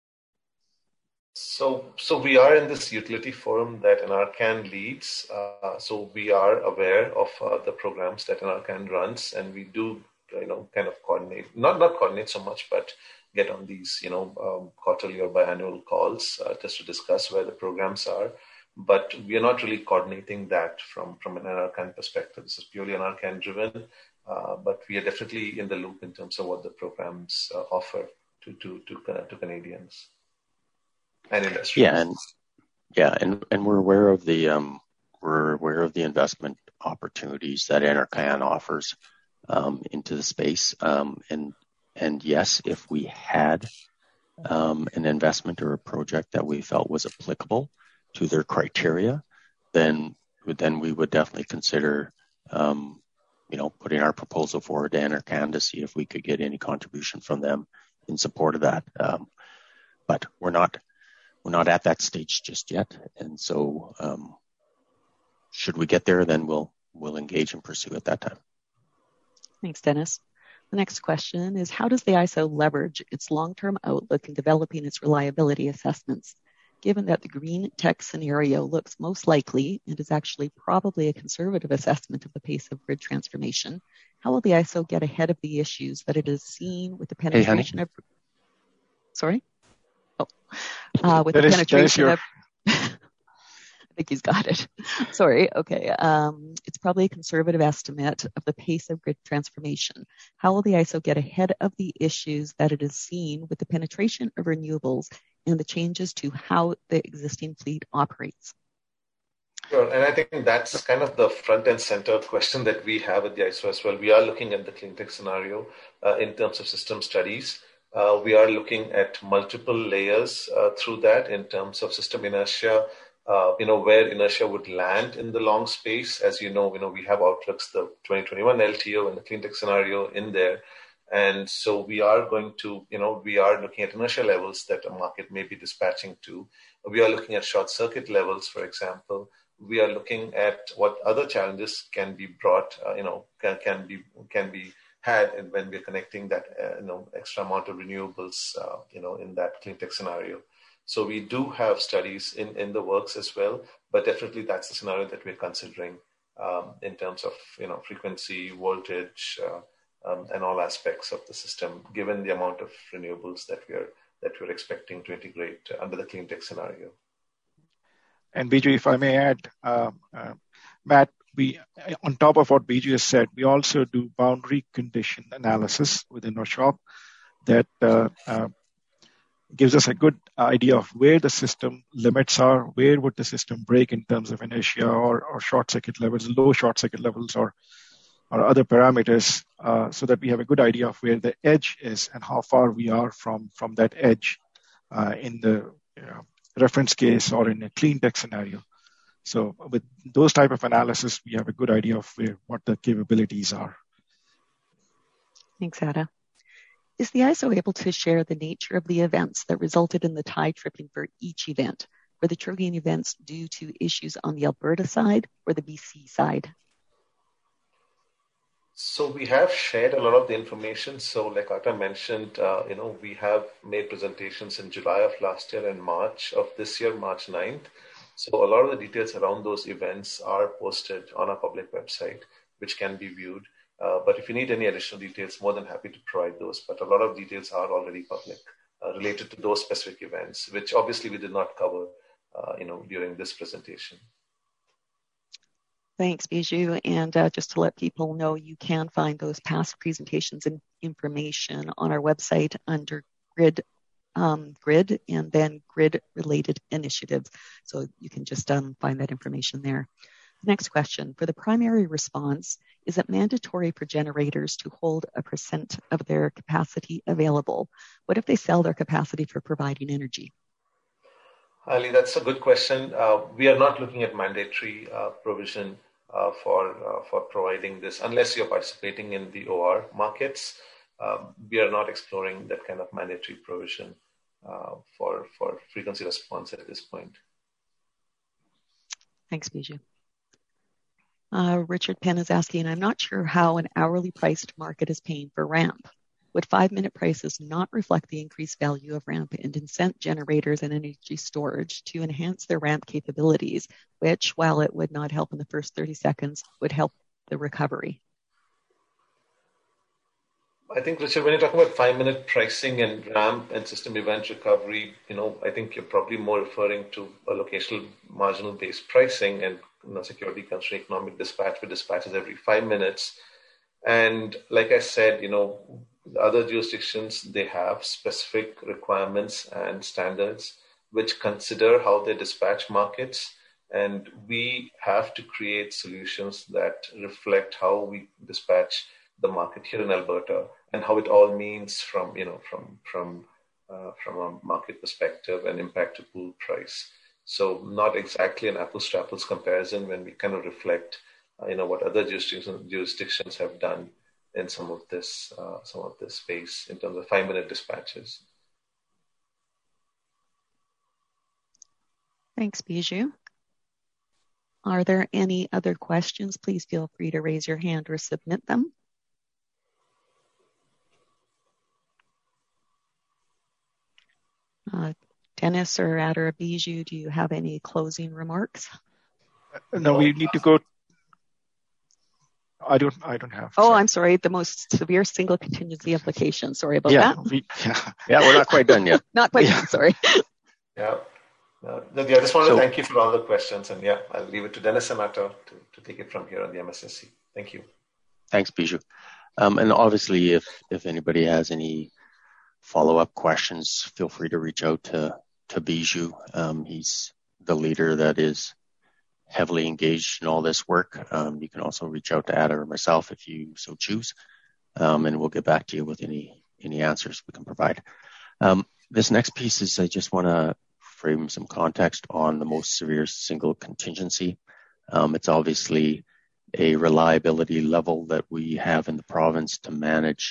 So, so we are in this utility forum that NRCan leads. Uh, so we are aware of uh, the programs that NRCan runs, and we do, you know, kind of coordinate, not not coordinate so much, but get on these, you know, um, quarterly or biannual calls uh, just to discuss where the programs are. But we are not really coordinating that from, from an NRCan perspective. This is purely NRCan driven, uh, but we are definitely in the loop in terms of what the programs uh, offer to to to, uh, to Canadians and industry. Yeah, and yeah, and, and we're aware of the um, we're aware of the investment opportunities that NRCan offers um, into the space, um, and and yes, if we had um, an investment or a project that we felt was applicable to their criteria, then then we would definitely consider, um, you know, putting our proposal forward to NRCan to see if we could get any contribution from them in support of that. Um, but we're not we're not at that stage just yet, and so um, should we get there, then we'll we'll engage and pursue at that time. Thanks, Dennis. The next question is, how does the I S O leverage its long-term outlook in developing its reliability assessments? Given that the green tech scenario looks most likely and is actually probably a conservative assessment of the pace of grid transformation, how will the I S O get ahead of the issues that it is seeing with the penetration hey, of... Sorry? Oh, uh, with Dennis, the penetration Dennis, of... I think he's got it. Sorry. Okay. Um, it's probably a conservative estimate of the pace of grid transformation. How will the I S O get ahead of the issues that it is seeing with the penetration of renewables and the changes to how the existing fleet operates? Sure, and I think that's kind of the front and center question that we have at the I S O as well. We are looking at the clean tech scenario uh, in terms of system studies. Uh, we are looking at multiple layers uh, through that in terms of system inertia, uh, you know, where inertia would land in the long space. As you know, you know, we have outlooks, the twenty twenty-one L T O and the clean tech scenario in there. And so we are going to, you know, we are looking at inertia levels that a market may be dispatching to. We are looking at short circuit levels, for example. We are looking at what other challenges can be brought, uh, you know, can, can be can be had and when we're connecting that, uh, you know, extra amount of renewables, uh, you know, in that clean tech scenario. So we do have studies in, in the works as well, but definitely that's the scenario that we're considering um, in terms of, you know, frequency, voltage, uh, um, and all aspects of the system, given the amount of renewables that we are that we're expecting to integrate under the clean tech scenario. And Biju, if I may add, uh, uh, Matt, we, on top of what Biju has said, we also do boundary condition analysis within our shop that uh, uh, gives us a good idea of where the system limits are, where would the system break in terms of inertia or, or short circuit levels, low short circuit levels, or or other parameters, uh, so that we have a good idea of where the edge is and how far we are from, from that edge uh, in the you know, reference case or in a clean tech scenario. So with those type of analysis, we have a good idea of where, what the capabilities are. Thanks, Ada. Is the I S O able to share the nature of the events that resulted in the tide tripping for each event? Were the triggering events due to issues on the Alberta side or the B C side? So we have shared a lot of the information. So like Ata mentioned, uh, you know, we have made presentations in July of last year and March of this year, March ninth. So a lot of the details around those events are posted on our public website, which can be viewed. Uh, but if you need any additional details, more than happy to provide those. But a lot of details are already public uh, related to those specific events, which obviously we did not cover, uh, you know, during this presentation. Thanks, Biju. And uh, just to let people know, you can find those past presentations and information on our website under grid, um, grid, and then grid-related initiatives. So you can just um, find that information there. Next question. For the primary response, is it mandatory for generators to hold a percent of their capacity available? What if they sell their capacity for providing energy? Ali, that's a good question. Uh, we are not looking at mandatory uh, provision Uh, for uh, for providing this, unless you're participating in the O R markets. Um, we are not exploring that kind of mandatory provision uh, for for frequency response at this point. Thanks, Biju. Uh, Richard Penn is asking, I'm not sure how an hourly priced market is paying for ramp. Would five-minute prices not reflect the increased value of ramp and incent generators and energy storage to enhance their ramp capabilities, which, while it would not help in the first thirty seconds, would help the recovery? I think, Richard, when you're talking about five-minute pricing and ramp and system event recovery, you know, I think you're probably more referring to a locational marginal-based pricing and, you know, security constraint economic dispatch with dispatches every five minutes. And like I said, you know, other jurisdictions, they have specific requirements and standards which consider how they dispatch markets. And we have to create solutions that reflect how we dispatch the market here in Alberta and how it all means from, you know, from, from, uh, from a market perspective and impact to pool price. So not exactly an apples to apples comparison when we kind of reflect, uh, you know, what other jurisdictions, jurisdictions have done in some of this, uh, some of this space in terms of five-minute dispatches. Thanks, Biju. Are there any other questions? Please feel free to raise your hand or submit them. Uh, Dennis or Ada Biju, do you have any closing remarks? No, we need to go. I don't. I don't have. Oh, sorry. I'm sorry. The most severe single contingency application. Sorry about yeah, that. We, yeah, yeah, we're not quite done yet. Not quite yeah. done. Sorry. Yeah. Uh, yeah, I just want to so, thank you for all the questions, and yeah, I'll leave it to Dennis and Atta to, to take it from here on the M S S C. Thank you. Thanks, Biju. Um, and obviously, if if anybody has any follow-up questions, feel free to reach out to to Biju. Um, he's the leader that is heavily engaged in all this work. Um, you can also reach out to Ada or myself if you so choose, um, and we'll get back to you with any any answers we can provide. Um, this next piece is I just want to frame some context on the most severe single contingency. Um, it's obviously a reliability level that we have in the province to manage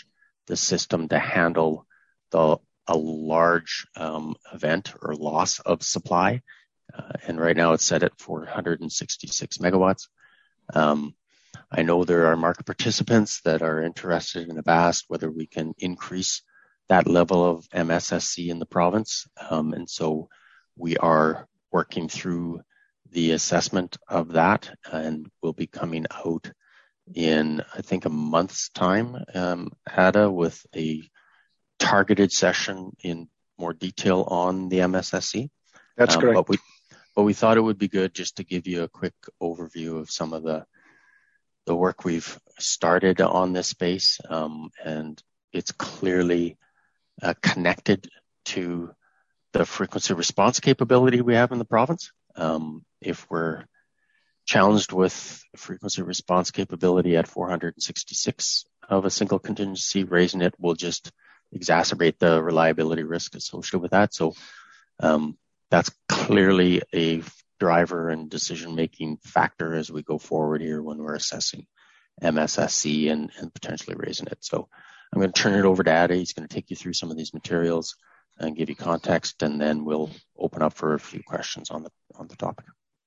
the system to handle the a large um, event or loss of supply. Uh, and right now it's set at four hundred sixty-six megawatts. Um, I know there are market participants that are interested and have asked whether we can increase that level of M S S C in the province. Um, and so we are working through the assessment of that, and we'll be coming out in, I think, a month's time, um, Ada, with a targeted session in more detail on the M S S C. That's um, correct. But we, but we thought it would be good just to give you a quick overview of some of the the work we've started on this space, um, and it's clearly uh, connected to the frequency response capability we have in the province. Um, if we're challenged with frequency response capability at four hundred sixty-six of a single contingency, raising it will just exacerbate the reliability risk associated with that. So um, that's clearly a driver and decision-making factor as we go forward here when we're assessing M S S C and, and potentially raising it. So I'm going to turn it over to Ada. He's going to take you through some of these materials and give you context, and then we'll open up for a few questions on the on the topic.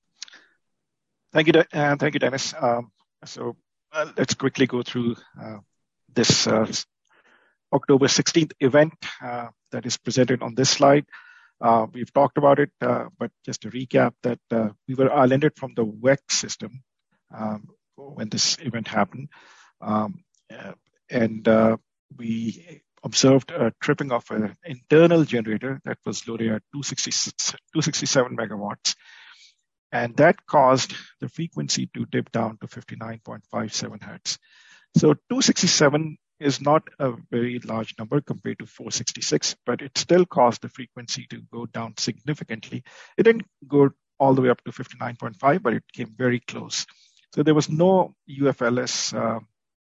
Thank you, uh, thank you, Dennis. Um, so uh, let's quickly go through uh, this uh, October sixteenth event uh, that is presented on this slide. Uh, we've talked about it, uh, but just to recap that uh, we were islanded from the W E C system um, when this event happened. Um, and uh, we observed a tripping of an internal generator that was loaded at two sixty-seven megawatts. And that caused the frequency to dip down to fifty-nine point five seven hertz. So two sixty-seven is not a very large number compared to four sixty-six, but it still caused the frequency to go down significantly. It didn't go all the way up to fifty-nine point five, but it came very close. So there was no U F L S uh,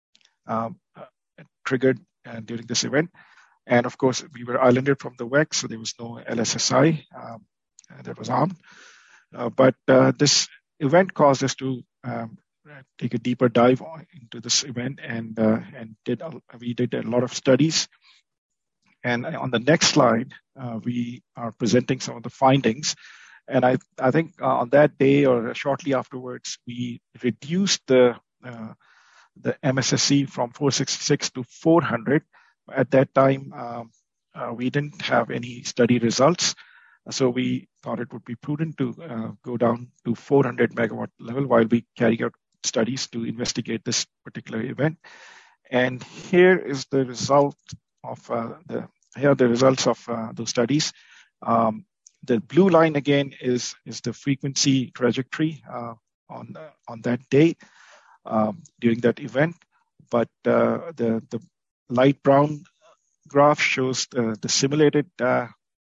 um, uh, triggered uh, during this event. And of course, we were islanded from the W E C, so there was no L S S I um, that was armed. Uh, but uh, this event caused us to um, take a deeper dive on, into this event, and uh, and did a, we did a lot of studies. And on the next slide, uh, we are presenting some of the findings. And I I think uh, on that day or shortly afterwards, we reduced the uh, the M S S C from four sixty-six to four hundred. At that time, um, uh, we didn't have any study results. So we thought it would be prudent to uh, go down to four hundred megawatt level while we carry out studies to investigate this particular event. And here is the result of uh, the here are the results of uh, those studies. Um, the blue line again is is the frequency trajectory uh, on uh, on that day um, during that event, but uh, the the light brown graph shows the, the simulated uh,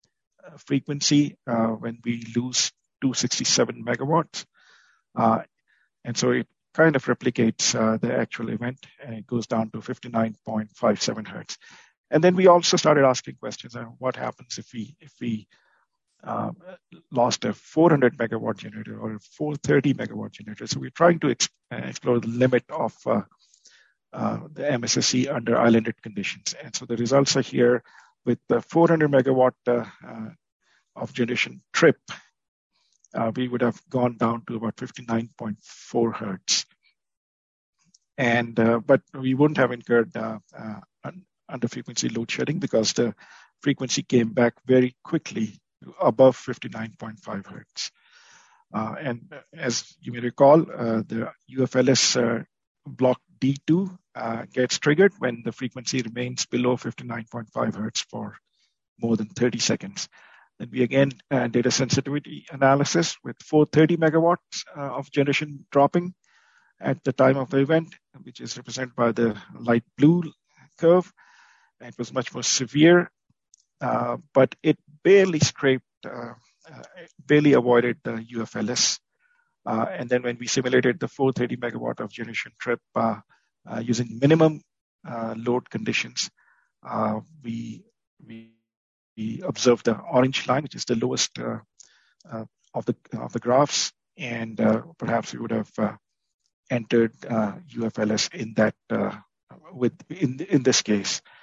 frequency uh, when we lose two sixty-seven megawatts. Uh, and so it kind of replicates uh, the actual event, and it goes down to fifty-nine point five seven hertz. And then we also started asking questions on what happens if we if we uh, lost a four hundred megawatt generator or a four thirty megawatt generator. So we're trying to ex- explore the limit of uh, uh, the M S S C under islanded conditions. And so the results are here with the four hundred megawatt uh, uh, of generation trip. Uh, we would have gone down to about fifty-nine point four hertz. And uh, but we wouldn't have incurred uh, uh, under frequency load shedding because the frequency came back very quickly above fifty-nine point five hertz. Uh, and as you may recall, uh, the U F L S uh, block D two uh, gets triggered when the frequency remains below fifty-nine point five hertz for more than thirty seconds. Then we again uh, did a sensitivity analysis with four thirty megawatts uh, of generation dropping at the time of the event, which is represented by the light blue curve. And it was much more severe, uh, but it barely scraped, uh, uh, barely avoided the U F L S. Uh, and then when we simulated the four thirty megawatt of generation trip uh, uh, using minimum uh, load conditions, uh, we we we observed the orange line, which is the lowest uh, uh, of the of the graphs, and uh, perhaps we would have uh, entered uh, U F L S in that uh, with in in this case.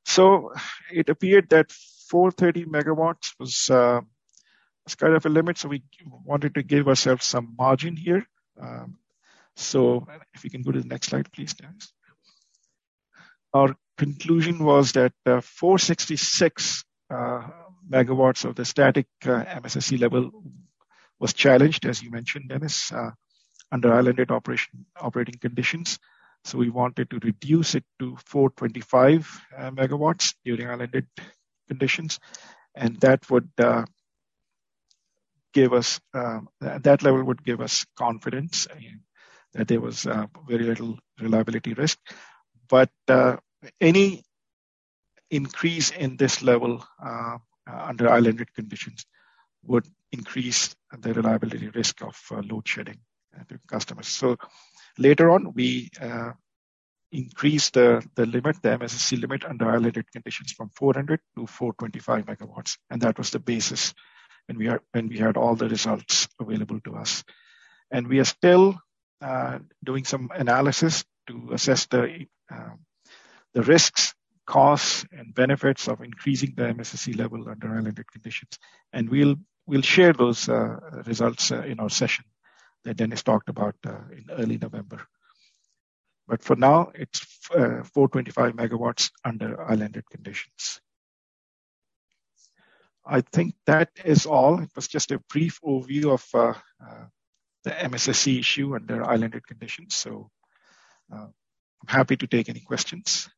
So it appeared that four hundred thirty megawatts was, uh, was kind of a limit. So we wanted to give ourselves some margin here. Um, so if you can go to the next slide, please, Dennis. Our conclusion was that uh, four hundred sixty-six uh, megawatts of the static uh, M S S E level was challenged, as you mentioned, Dennis, uh, under islanded operation operating conditions. So we wanted to reduce it to four hundred twenty-five uh, megawatts during islanded conditions, and that would uh, give us uh, that level would give us confidence that there was uh, very little reliability risk. But uh, any increase in this level uh, under islanded conditions would increase the reliability risk of uh, load shedding uh, to customers. So later on, we uh, increased the, the limit, the M S S E limit under islanded conditions from four hundred to four hundred twenty-five megawatts. And that was the basis when we, are, when we had all the results available to us. And we are still uh, doing some analysis to assess the, uh, the risks, costs, and benefits of increasing the M S S E level under islanded conditions. And we'll, we'll share those uh, results uh, in our session that Dennis talked about uh, in early November. But for now, it's uh, four hundred twenty-five megawatts under islanded conditions. I think that is all. It was just a brief overview of uh, uh, the M S S E issue under islanded conditions. So uh, I'm happy to take any questions.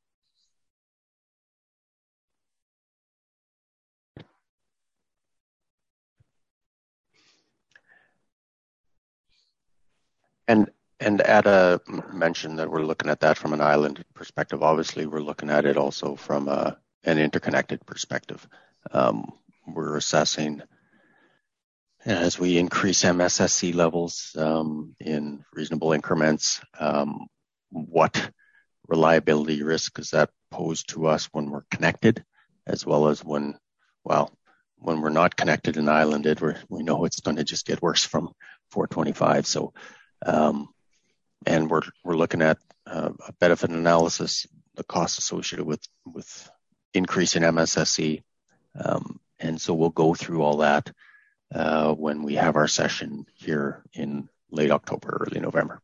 And and Ada mentioned that we're looking at that from an island perspective. Obviously, we're looking at it also from a, an interconnected perspective. Um, we're assessing as we increase M S S E levels um, in reasonable increments, um, what reliability risk is that posed to us when we're connected, as well as when, well, when we're not connected and islanded, we're, we know it's going to just get worse from four twenty-five. So, um, and we're we're looking at uh, a benefit analysis, the costs associated with with increasing M S S E, um, and so we'll go through all that uh, when we have our session here in late October, early November.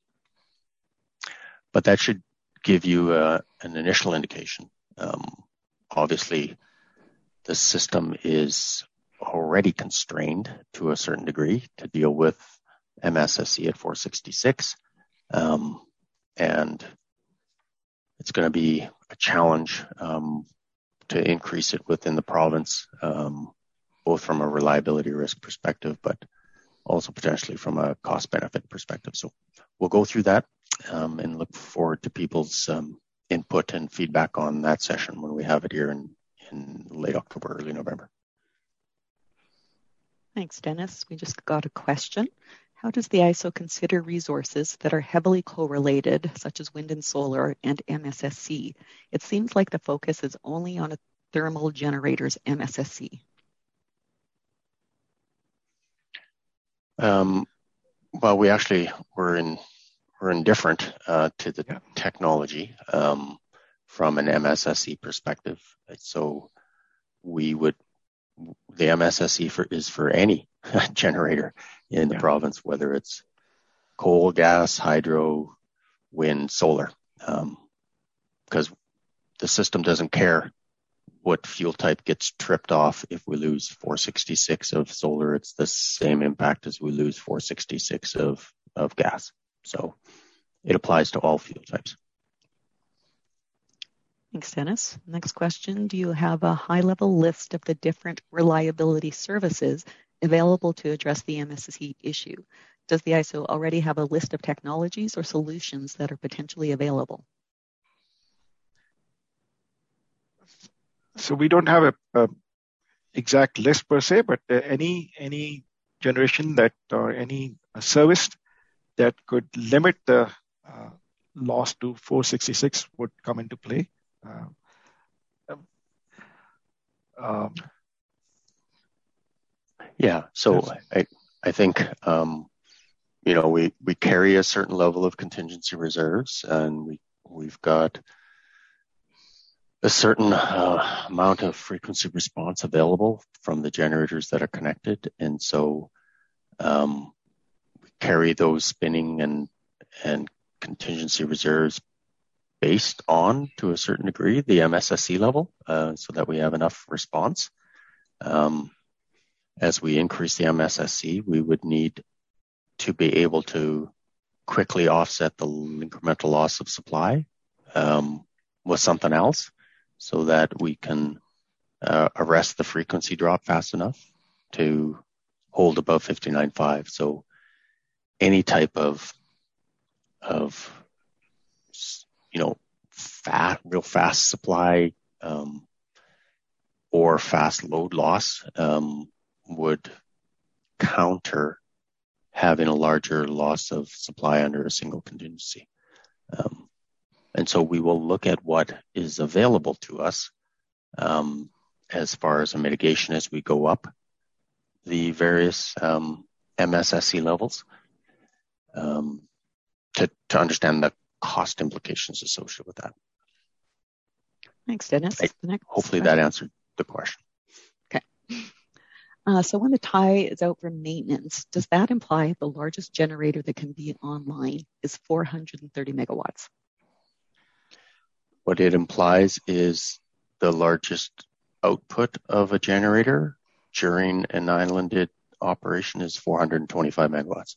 But that should give you uh, an initial indication. Um, obviously, the system is already constrained to a certain degree to deal with M S S E at four sixty-six. Um, and it's going to be a challenge um, to increase it within the province, um, both from a reliability risk perspective, but also potentially from a cost benefit perspective. So we'll go through that um, and look forward to people's um, input and feedback on that session when we have it here in, in late October, early November. Thanks, Dennis. We just got a question. How does the I S O consider resources that are heavily correlated, such as wind and solar and M S S E? It seems like the focus is only on a thermal generator's M S S E. Um, well, we actually were in we're indifferent uh, to the yeah. technology um, from an M S S E perspective. So we would the M S S E for, is for any generator in the yeah. province, whether it's coal, gas, hydro, wind, solar, um, because the system doesn't care what fuel type gets tripped off. If we lose four sixty-six of solar, it's the same impact as we lose four sixty-six of, of gas. So it applies to all fuel types. Thanks, Dennis. Next question. Do you have a high-level list of the different reliability services available to address the M S S E issue? Does the I S O already have a list of technologies or solutions that are potentially available? So we don't have a, a exact list per se, but uh, any any generation that or any uh, service that could limit the uh, loss to four sixty-six would come into play. Uh, um, yeah, so I, I think, um, you know, we, we carry a certain level of contingency reserves, and we, we've got a certain uh, amount of frequency response available from the generators that are connected. And so um, we carry those spinning and, and contingency reserves based on, to a certain degree, the M S S E level, uh, so that we have enough response. Um, as we increase the M S S E, we would need to be able to quickly offset the incremental loss of supply um, with something else, so that we can uh, arrest the frequency drop fast enough to hold above fifty-nine point five. So any type of of you know fast, real fast supply um, or fast load loss um, would counter having a larger loss of supply under a single contingency. Um, and so we will look at what is available to us um, as far as a mitigation as we go up the various um, M S S E levels um, to, to understand the cost implications associated with that. Thanks, Dennis. I, the next hopefully question. that answered the question. Okay. Uh, so when the T I is out for maintenance, does that imply the largest generator that can be online is four hundred thirty megawatts? What it implies is the largest output of a generator during an islanded operation is four hundred twenty-five megawatts.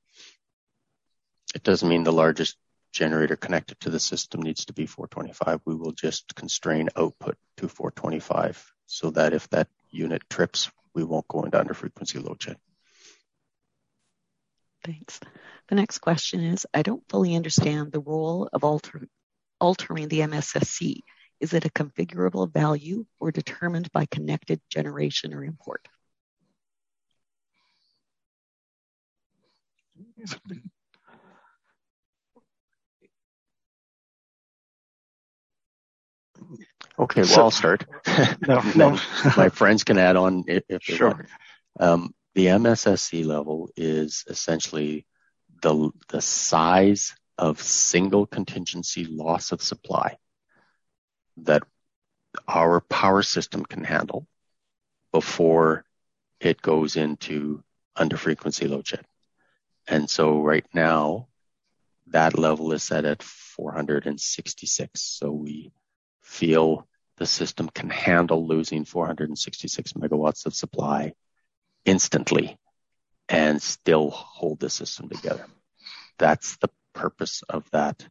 It doesn't mean the largest generator connected to the system needs to be four twenty-five. We will just constrain output to four twenty-five so that if that unit trips, we won't go into under frequency load shed. Thanks. The next question is, I don't fully understand the role of alter, altering the M S S E. Is it a configurable value or determined by connected generation or import? Okay, well, so, I'll start. No, no. My friends can add on if, if they sure. want. Um, the M S S E level is essentially the, the size of single contingency loss of supply that our power system can handle before it goes into under frequency load shed. And so right now, that level is set at four hundred sixty-six. So we feel the system can handle losing four hundred sixty-six megawatts of supply instantly and still hold the system together. That's the purpose of that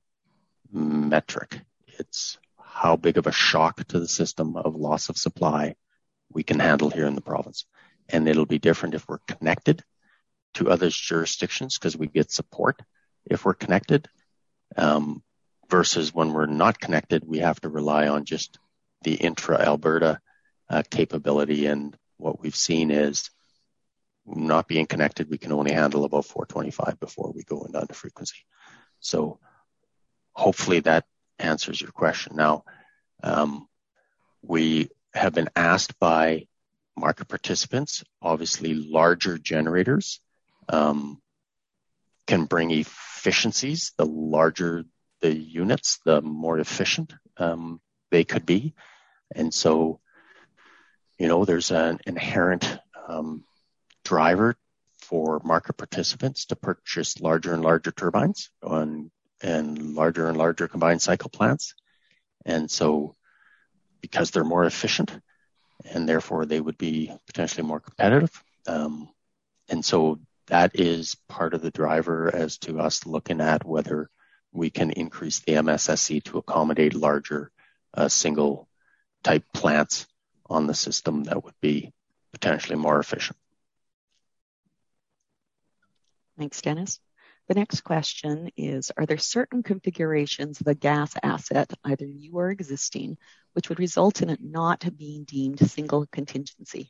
metric. It's how big of a shock to the system of loss of supply we can handle here in the province. And it'll be different if we're connected to other jurisdictions because we get support if we're connected, um, versus when we're not connected, we have to rely on just the intra-Alberta uh, capability. And what we've seen is not being connected, we can only handle about four twenty-five before we go into under frequency. So hopefully that answers your question. Now, um, we have been asked by market participants, obviously larger generators um, can bring efficiencies. The larger the units, the more efficient um, they could be. And so, you know, there's an inherent um, driver for market participants to purchase larger and larger turbines on, and larger and larger combined cycle plants. And so because they're more efficient and therefore they would be potentially more competitive. Um, and so that is part of the driver as to us looking at whether we can increase the M S S E to accommodate larger uh, single type plants on the system that would be potentially more efficient. Thanks, Dennis. The next question is, are there certain configurations of a gas asset, either new or existing, which would result in it not being deemed single contingency?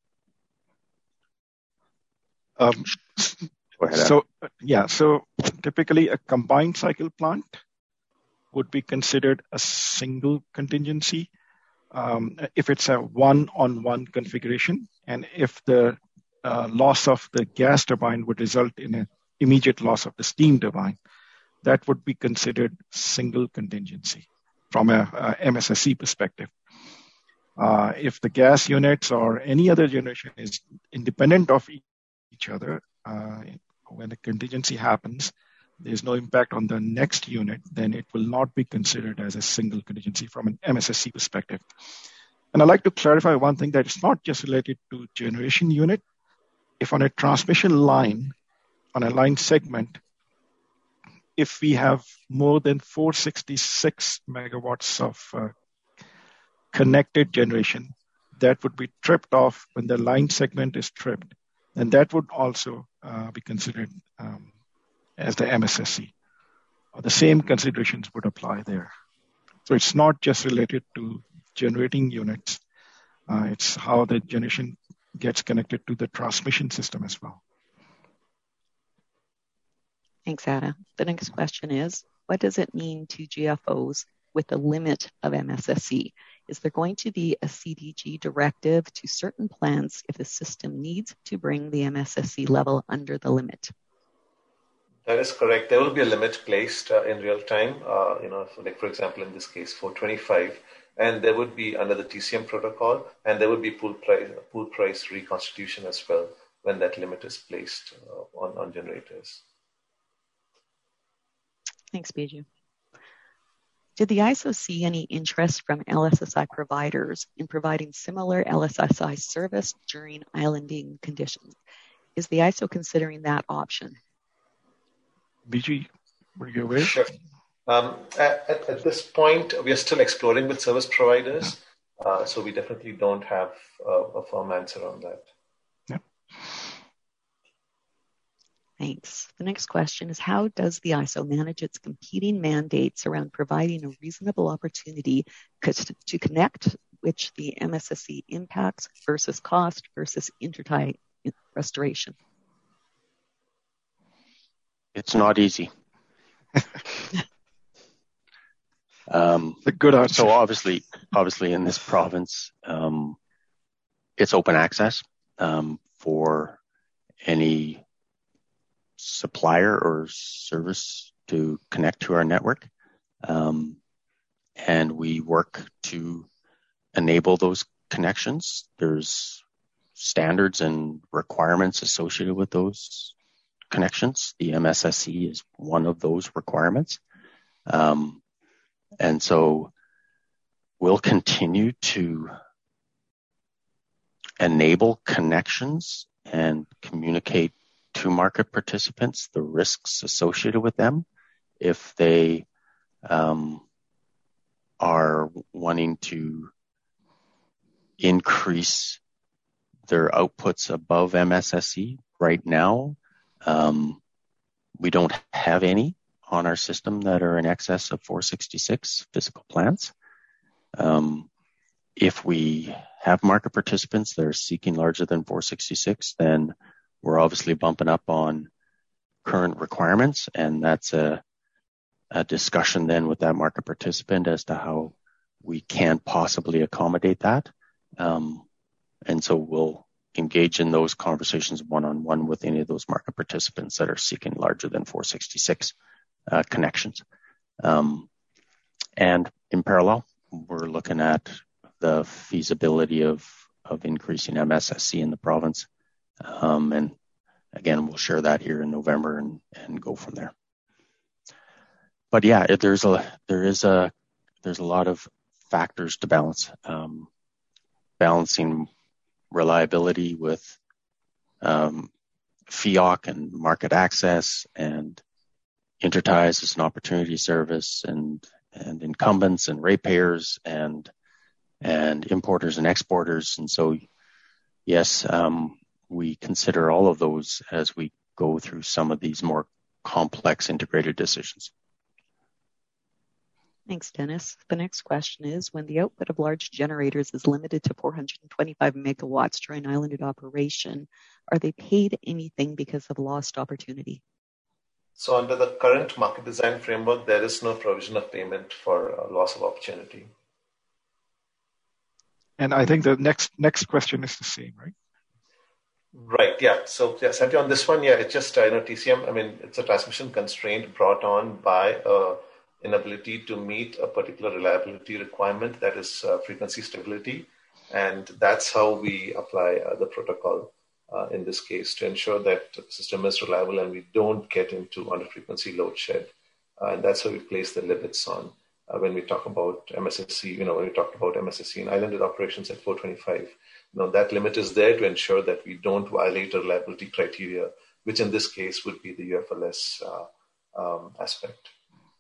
Um, so, yeah, so typically a combined cycle plant would be considered a single contingency um, if it's a one-on-one configuration, and if the uh, loss of the gas turbine would result in an immediate loss of the steam turbine, that would be considered single contingency. from a, a M S S C perspective. Uh, if the gas units or any other generation is independent of each other, uh, when a contingency happens, there's no impact on the next unit, then it will not be considered as a single contingency from an M S S C perspective. And I'd like to clarify one thing, that it's not just related to generation unit. If on a transmission line, on a line segment, if we have more than four hundred sixty-six megawatts of uh, connected generation, that would be tripped off when the line segment is tripped, and that would also uh, be considered um, as the M S S C. Or the same considerations would apply there. So it's not just related to generating units, uh, it's how the generation gets connected to the transmission system as well. Thanks, Ada. The next question is, what does it mean to G F Os with the limit of M S S C? Is there going to be a C D G directive to certain plants if the system needs to bring the M S S C level under the limit? That is correct. There will be a limit placed uh, in real time, uh, you know, so like for example, in this case, four twenty-five, and there would be under the T C M protocol, and there would be pool price, pool price reconstitution as well when that limit is placed uh, on, on generators. Thanks, Biju. Did the I S O see any interest from L S S I providers in providing similar L S S I service during islanding conditions? Is the I S O considering that option? Biju, were you aware? Sure. Um, at, at, at this point, we are still exploring with service providers, uh, so we definitely don't have uh, a firm answer on that. Yeah. Thanks. The next question is, how does the I S O manage its competing mandates around providing a reasonable opportunity to connect, which the M S S C impacts versus cost versus intertie restoration? It's not easy. um, a good answer. So obviously, obviously in this province, um, it's open access um, for any supplier or service to connect to our network. Um, and we work to enable those connections. There's standards and requirements associated with those connections. The M S S C is one of those requirements. Um, and so we'll continue to enable connections and communicate to market participants the risks associated with them if they um, are wanting to increase their outputs above M S S C. Right now, um, we don't have any on our system that are in excess of four sixty-six physical plants. Um, if we have market participants that are seeking larger than four sixty-six, then we're obviously bumping up on current requirements, and that's a, a discussion then with that market participant as to how we can possibly accommodate that. Um, and so we'll engage in those conversations one-on-one with any of those market participants that are seeking larger than four sixty-six uh, connections. Um, and in parallel, we're looking at the feasibility of, of increasing M S S C in the province. Um, and again, we'll share that here in November and, and go from there. But yeah, there's a, there is a, there's a lot of factors to balance. Um, balancing reliability with um, F I O C and market access and interties as an opportunity service and, and incumbents and ratepayers and, and importers and exporters. And so, yes, um, we consider all of those as we go through some of these more complex integrated decisions. Thanks, Dennis. The next question is, when the output of large generators is limited to four hundred twenty-five megawatts during islanded operation, are they paid anything because of lost opportunity? So under the current market design framework, there is no provision of payment for uh, loss of opportunity. And I think the next next question is the same, right? Right, yeah. So, yeah, Santi, on this one, yeah, it's just, uh, you know, T C M, I mean, it's a transmission constraint brought on by a, inability to meet a particular reliability requirement, that is uh, frequency stability. And that's how we apply uh, the protocol uh, in this case to ensure that the system is reliable and we don't get into under-frequency load shed. Uh, and that's how we place the limits on uh, when we talk about M S S C, you know, when we talked about M S S C in islanded operations at four twenty-five. You know, that limit is there to ensure that we don't violate a reliability criteria, which in this case would be the U F L S uh, um, aspect.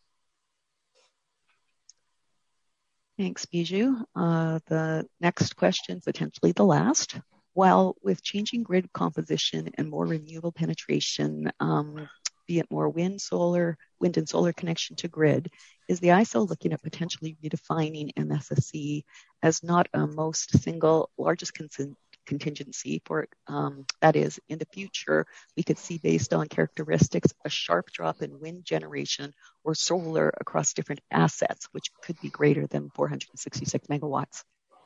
Thanks, Biju. Uh, the next question, potentially the last. While with changing grid composition and more renewable penetration, um, be it more wind, solar, wind and solar connection to grid, is the I S O looking at potentially redefining M S S C as not a most single largest con- contingency for, um, that is, in the future, we could see based on characteristics, a sharp drop in wind generation or solar across different assets, which could be greater than four hundred sixty-six megawatts.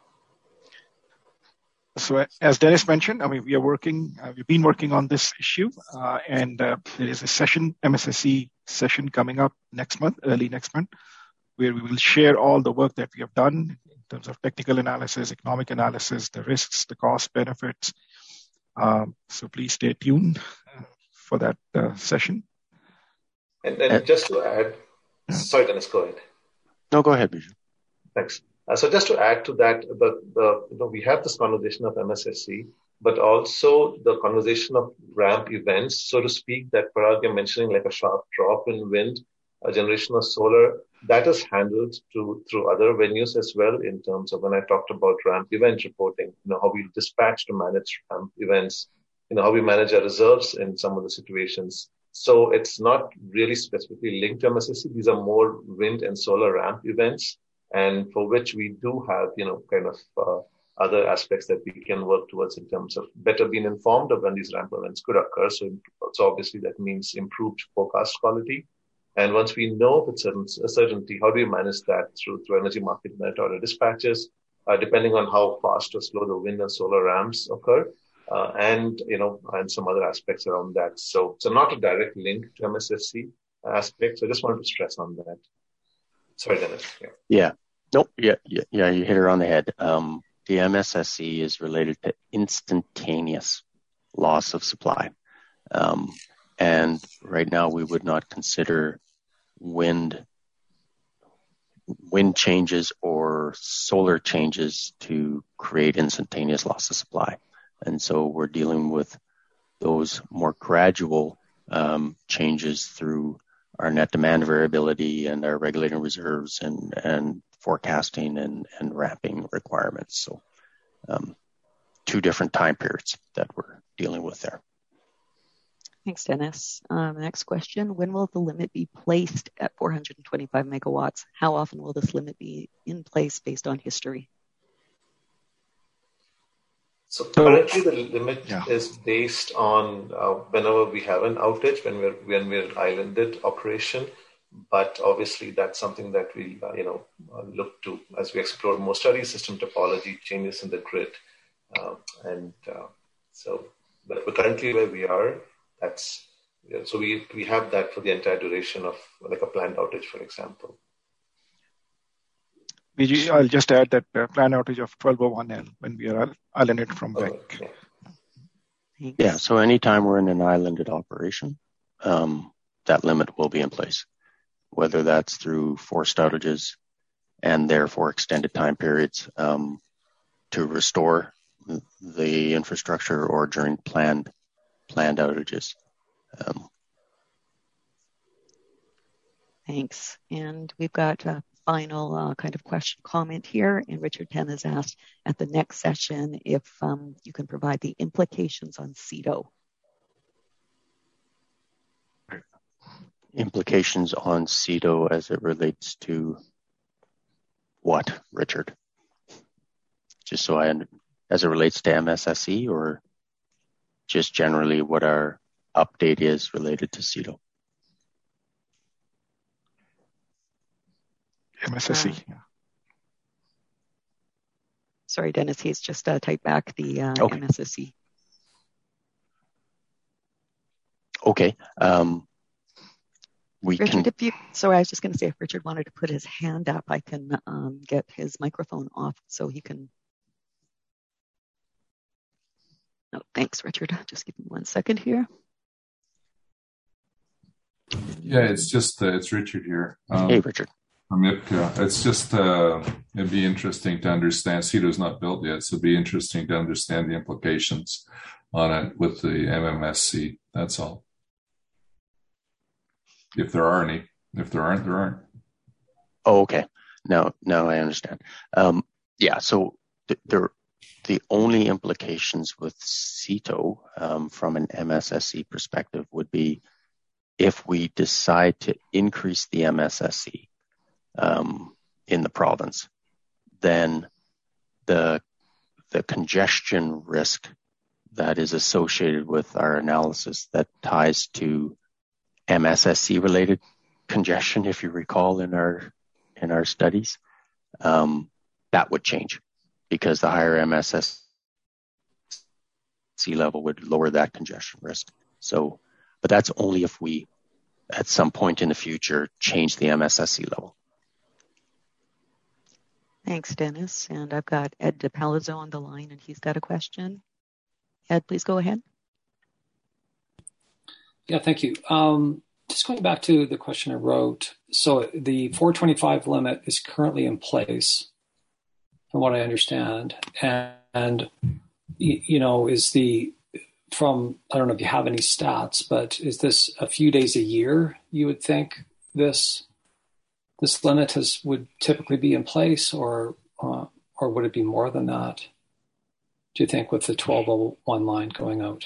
So as Dennis mentioned, I mean, we are working, uh, we've been working on this issue, uh, and uh, there is a session, M S S C session coming up next month, early next month, where we will share all the work that we have done in terms of technical analysis, economic analysis, the risks, the cost benefits. Um, so please stay tuned uh, for that uh, session. And, and just to add, yeah. sorry, Dennis, go ahead. No, go ahead, Biju. Thanks. Uh, so just to add to that, the, the, you know, we have this conversation of M S S C, but also the conversation of ramp events, so to speak, that Parag, you're mentioning like a sharp drop in wind, a generation of solar, that is handled to, through other venues as well in terms of when I talked about ramp event reporting, you know, how we dispatch to manage ramp events, you know, how we manage our reserves in some of the situations. So it's not really specifically linked to M S S C. These are more wind and solar ramp events, and for which we do have, you know, kind of uh, other aspects that we can work towards in terms of better being informed of when these ramp events could occur. So, so obviously that means improved forecast quality. And once we know with certain certainty, how do we manage that through, through energy market merit order dispatches, uh, depending on how fast or slow the wind and solar ramps occur, uh, and, you know, and some other aspects around that. So, so not a direct link to M S S C aspect. So I just wanted to stress on that. Sorry, Dennis. Yeah. Yeah. Nope. Yeah. Yeah. Yeah. You hit her on the head. Um, the M S S C is related to instantaneous loss of supply. Um, and right now we would not consider wind, wind changes or solar changes to create instantaneous loss of supply. And so we're dealing with those more gradual, um, changes through our net demand variability and our regulating reserves and, and forecasting and, and ramping requirements. So um, two different time periods that we're dealing with there. Thanks, Dennis. Um, next question. When will the limit be placed at four hundred twenty-five megawatts? How often will this limit be in place based on history? So currently the limit yeah. is based on uh, whenever we have an outage, when we're when we're islanded operation. But obviously that's something that we uh, you know uh, look to as we explore more studies, system topology, changes in the grid, uh, and uh, so. But we're currently where we are. That's you know, so we we have that for the entire duration of like a planned outage, for example. I'll just add that uh, plan outage of twelve oh one L when we are islanded from back. Okay. Yeah, so anytime we're in an islanded operation, um, that limit will be in place, whether that's through forced outages and therefore extended time periods um, to restore the infrastructure or during planned planned outages. Um, Thanks. And we've got a final uh, kind of question comment here. And Richard Penn has asked at the next session if um, you can provide the implications on C E D O. Implications on C E D O as it relates to what, Richard? Just so I, as it relates to M S S E, or just generally what our update is related to C E D O? M S S E. Uh, sorry, Dennis, he's just uh, typed back the uh, okay. M S S E. Okay. Um, we Richard, can. if you, sorry, I was just going to say, if Richard wanted to put his hand up, I can um, get his microphone off so he can. No, thanks, Richard. Just give me one second here. Yeah, it's just, uh, it's Richard here. Um, hey, Richard. From I P C A. It's just, uh, it'd be interesting to understand. CETO's not built yet, so it'd be interesting to understand the implications on it with the M M S C. That's all. If there are any. If there aren't, there aren't. Oh, okay. Now, now I understand. Um, yeah, so th- there, the only implications with CETO um, from an M S S C perspective would be if we decide to increase the M S S C um, in the province, then the the congestion risk that is associated with our analysis that ties to M S S C related congestion, if you recall in our in our studies, um, that would change because the higher M S S C level would lower that congestion risk. So, but that's only if we, at some point in the future, change the M S S C level. Thanks, Dennis. And I've got Ed DiPalazzo on the line, and he's got a question. Ed, please go ahead. Yeah, thank you. Um, just going back to the question I wrote. So the four twenty-five limit is currently in place, from what I understand. And, and you know, is the, from, I don't know if you have any stats, but is this a few days a year, you would think this this limit has, would typically be in place, or uh, or would it be more than that, do you think, with the twelve oh one line going out?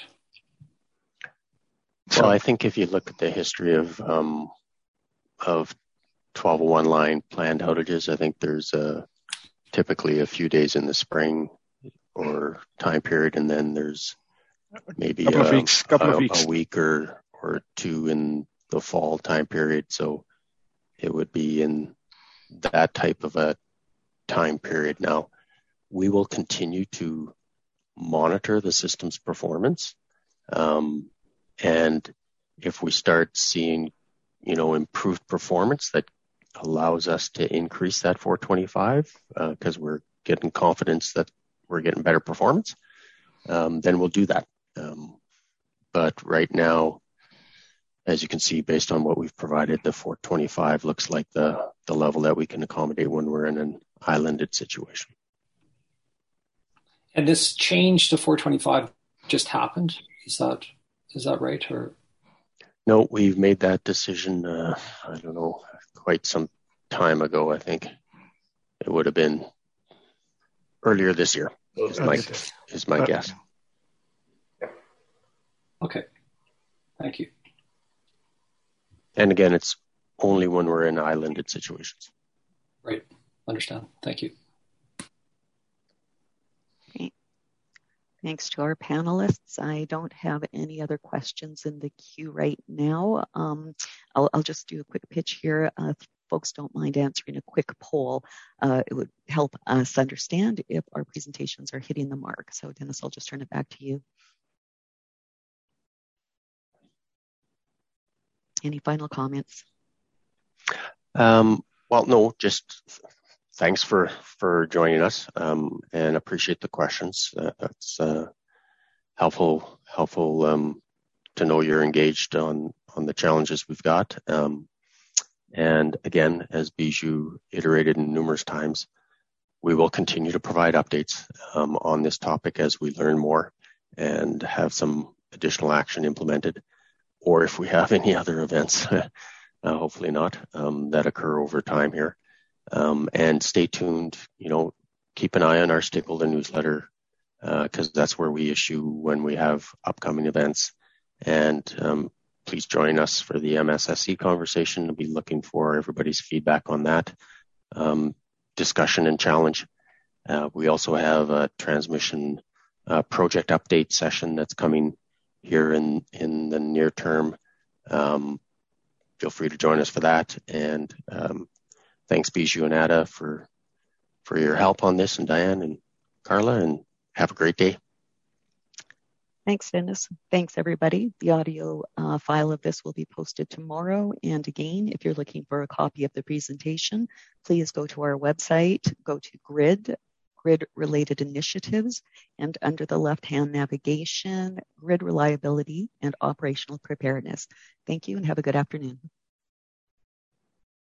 Well, I think if you look at the history of um, of twelve oh one line planned outages, I think there's uh, typically a few days in the spring or time period, and then there's maybe couple of a, weeks, couple a, of weeks. a week or, or two in the fall time period. So it would be in that type of a time period. Now, we will continue to monitor the system's performance. Um, and if we start seeing, you know, improved performance that allows us to increase that four twenty-five, because uh, we're getting confidence that we're getting better performance, um, then we'll do that. Um, but right now, as you can see, based on what we've provided, the four twenty-five looks like the, the level that we can accommodate when we're in an islanded situation. And this change to four twenty-five just happened? Is that is that right? Or no, we've made that decision, uh, I don't know, quite some time ago, I think. It would have been earlier this year, is my, is my guess. Okay. Thank you. And again, it's only when we're in islanded situations. Right. Understand. Thank you. Okay. Thanks to our panelists. I don't have any other questions in the queue right now. Um, I'll, I'll just do a quick pitch here. Uh, if folks don't mind answering a quick poll, uh, it would help us understand if our presentations are hitting the mark. So Dennis, I'll just turn it back to you. Any final comments? Um, well, no, just thanks for, for joining us, um, and appreciate the questions. Uh, that's uh, helpful, helpful um, to know you're engaged on, on the challenges we've got. Um, and again, as Bijou iterated numerous times, we will continue to provide updates um, on this topic as we learn more and have some additional action implemented. Or if we have any other events, uh, hopefully not, um, that occur over time here. Um, and stay tuned, you know, keep an eye on our stakeholder newsletter, because uh, that's where we issue when we have upcoming events. And um, please join us for the M S S C conversation. I'll be looking for everybody's feedback on that um, discussion and challenge. Uh, we also have a transmission uh, project update session that's coming here in, in the near term. Um, feel free to join us for that. And um, thanks, Bijou and Ada, for, for your help on this, and Diane and Carla, and have a great day. Thanks, Dennis. Thanks, everybody. The audio uh, file of this will be posted tomorrow. And again, if you're looking for a copy of the presentation, please go to our website, go to GRID, grid-related initiatives, and under the left-hand navigation, grid reliability and operational preparedness. Thank you and have a good afternoon.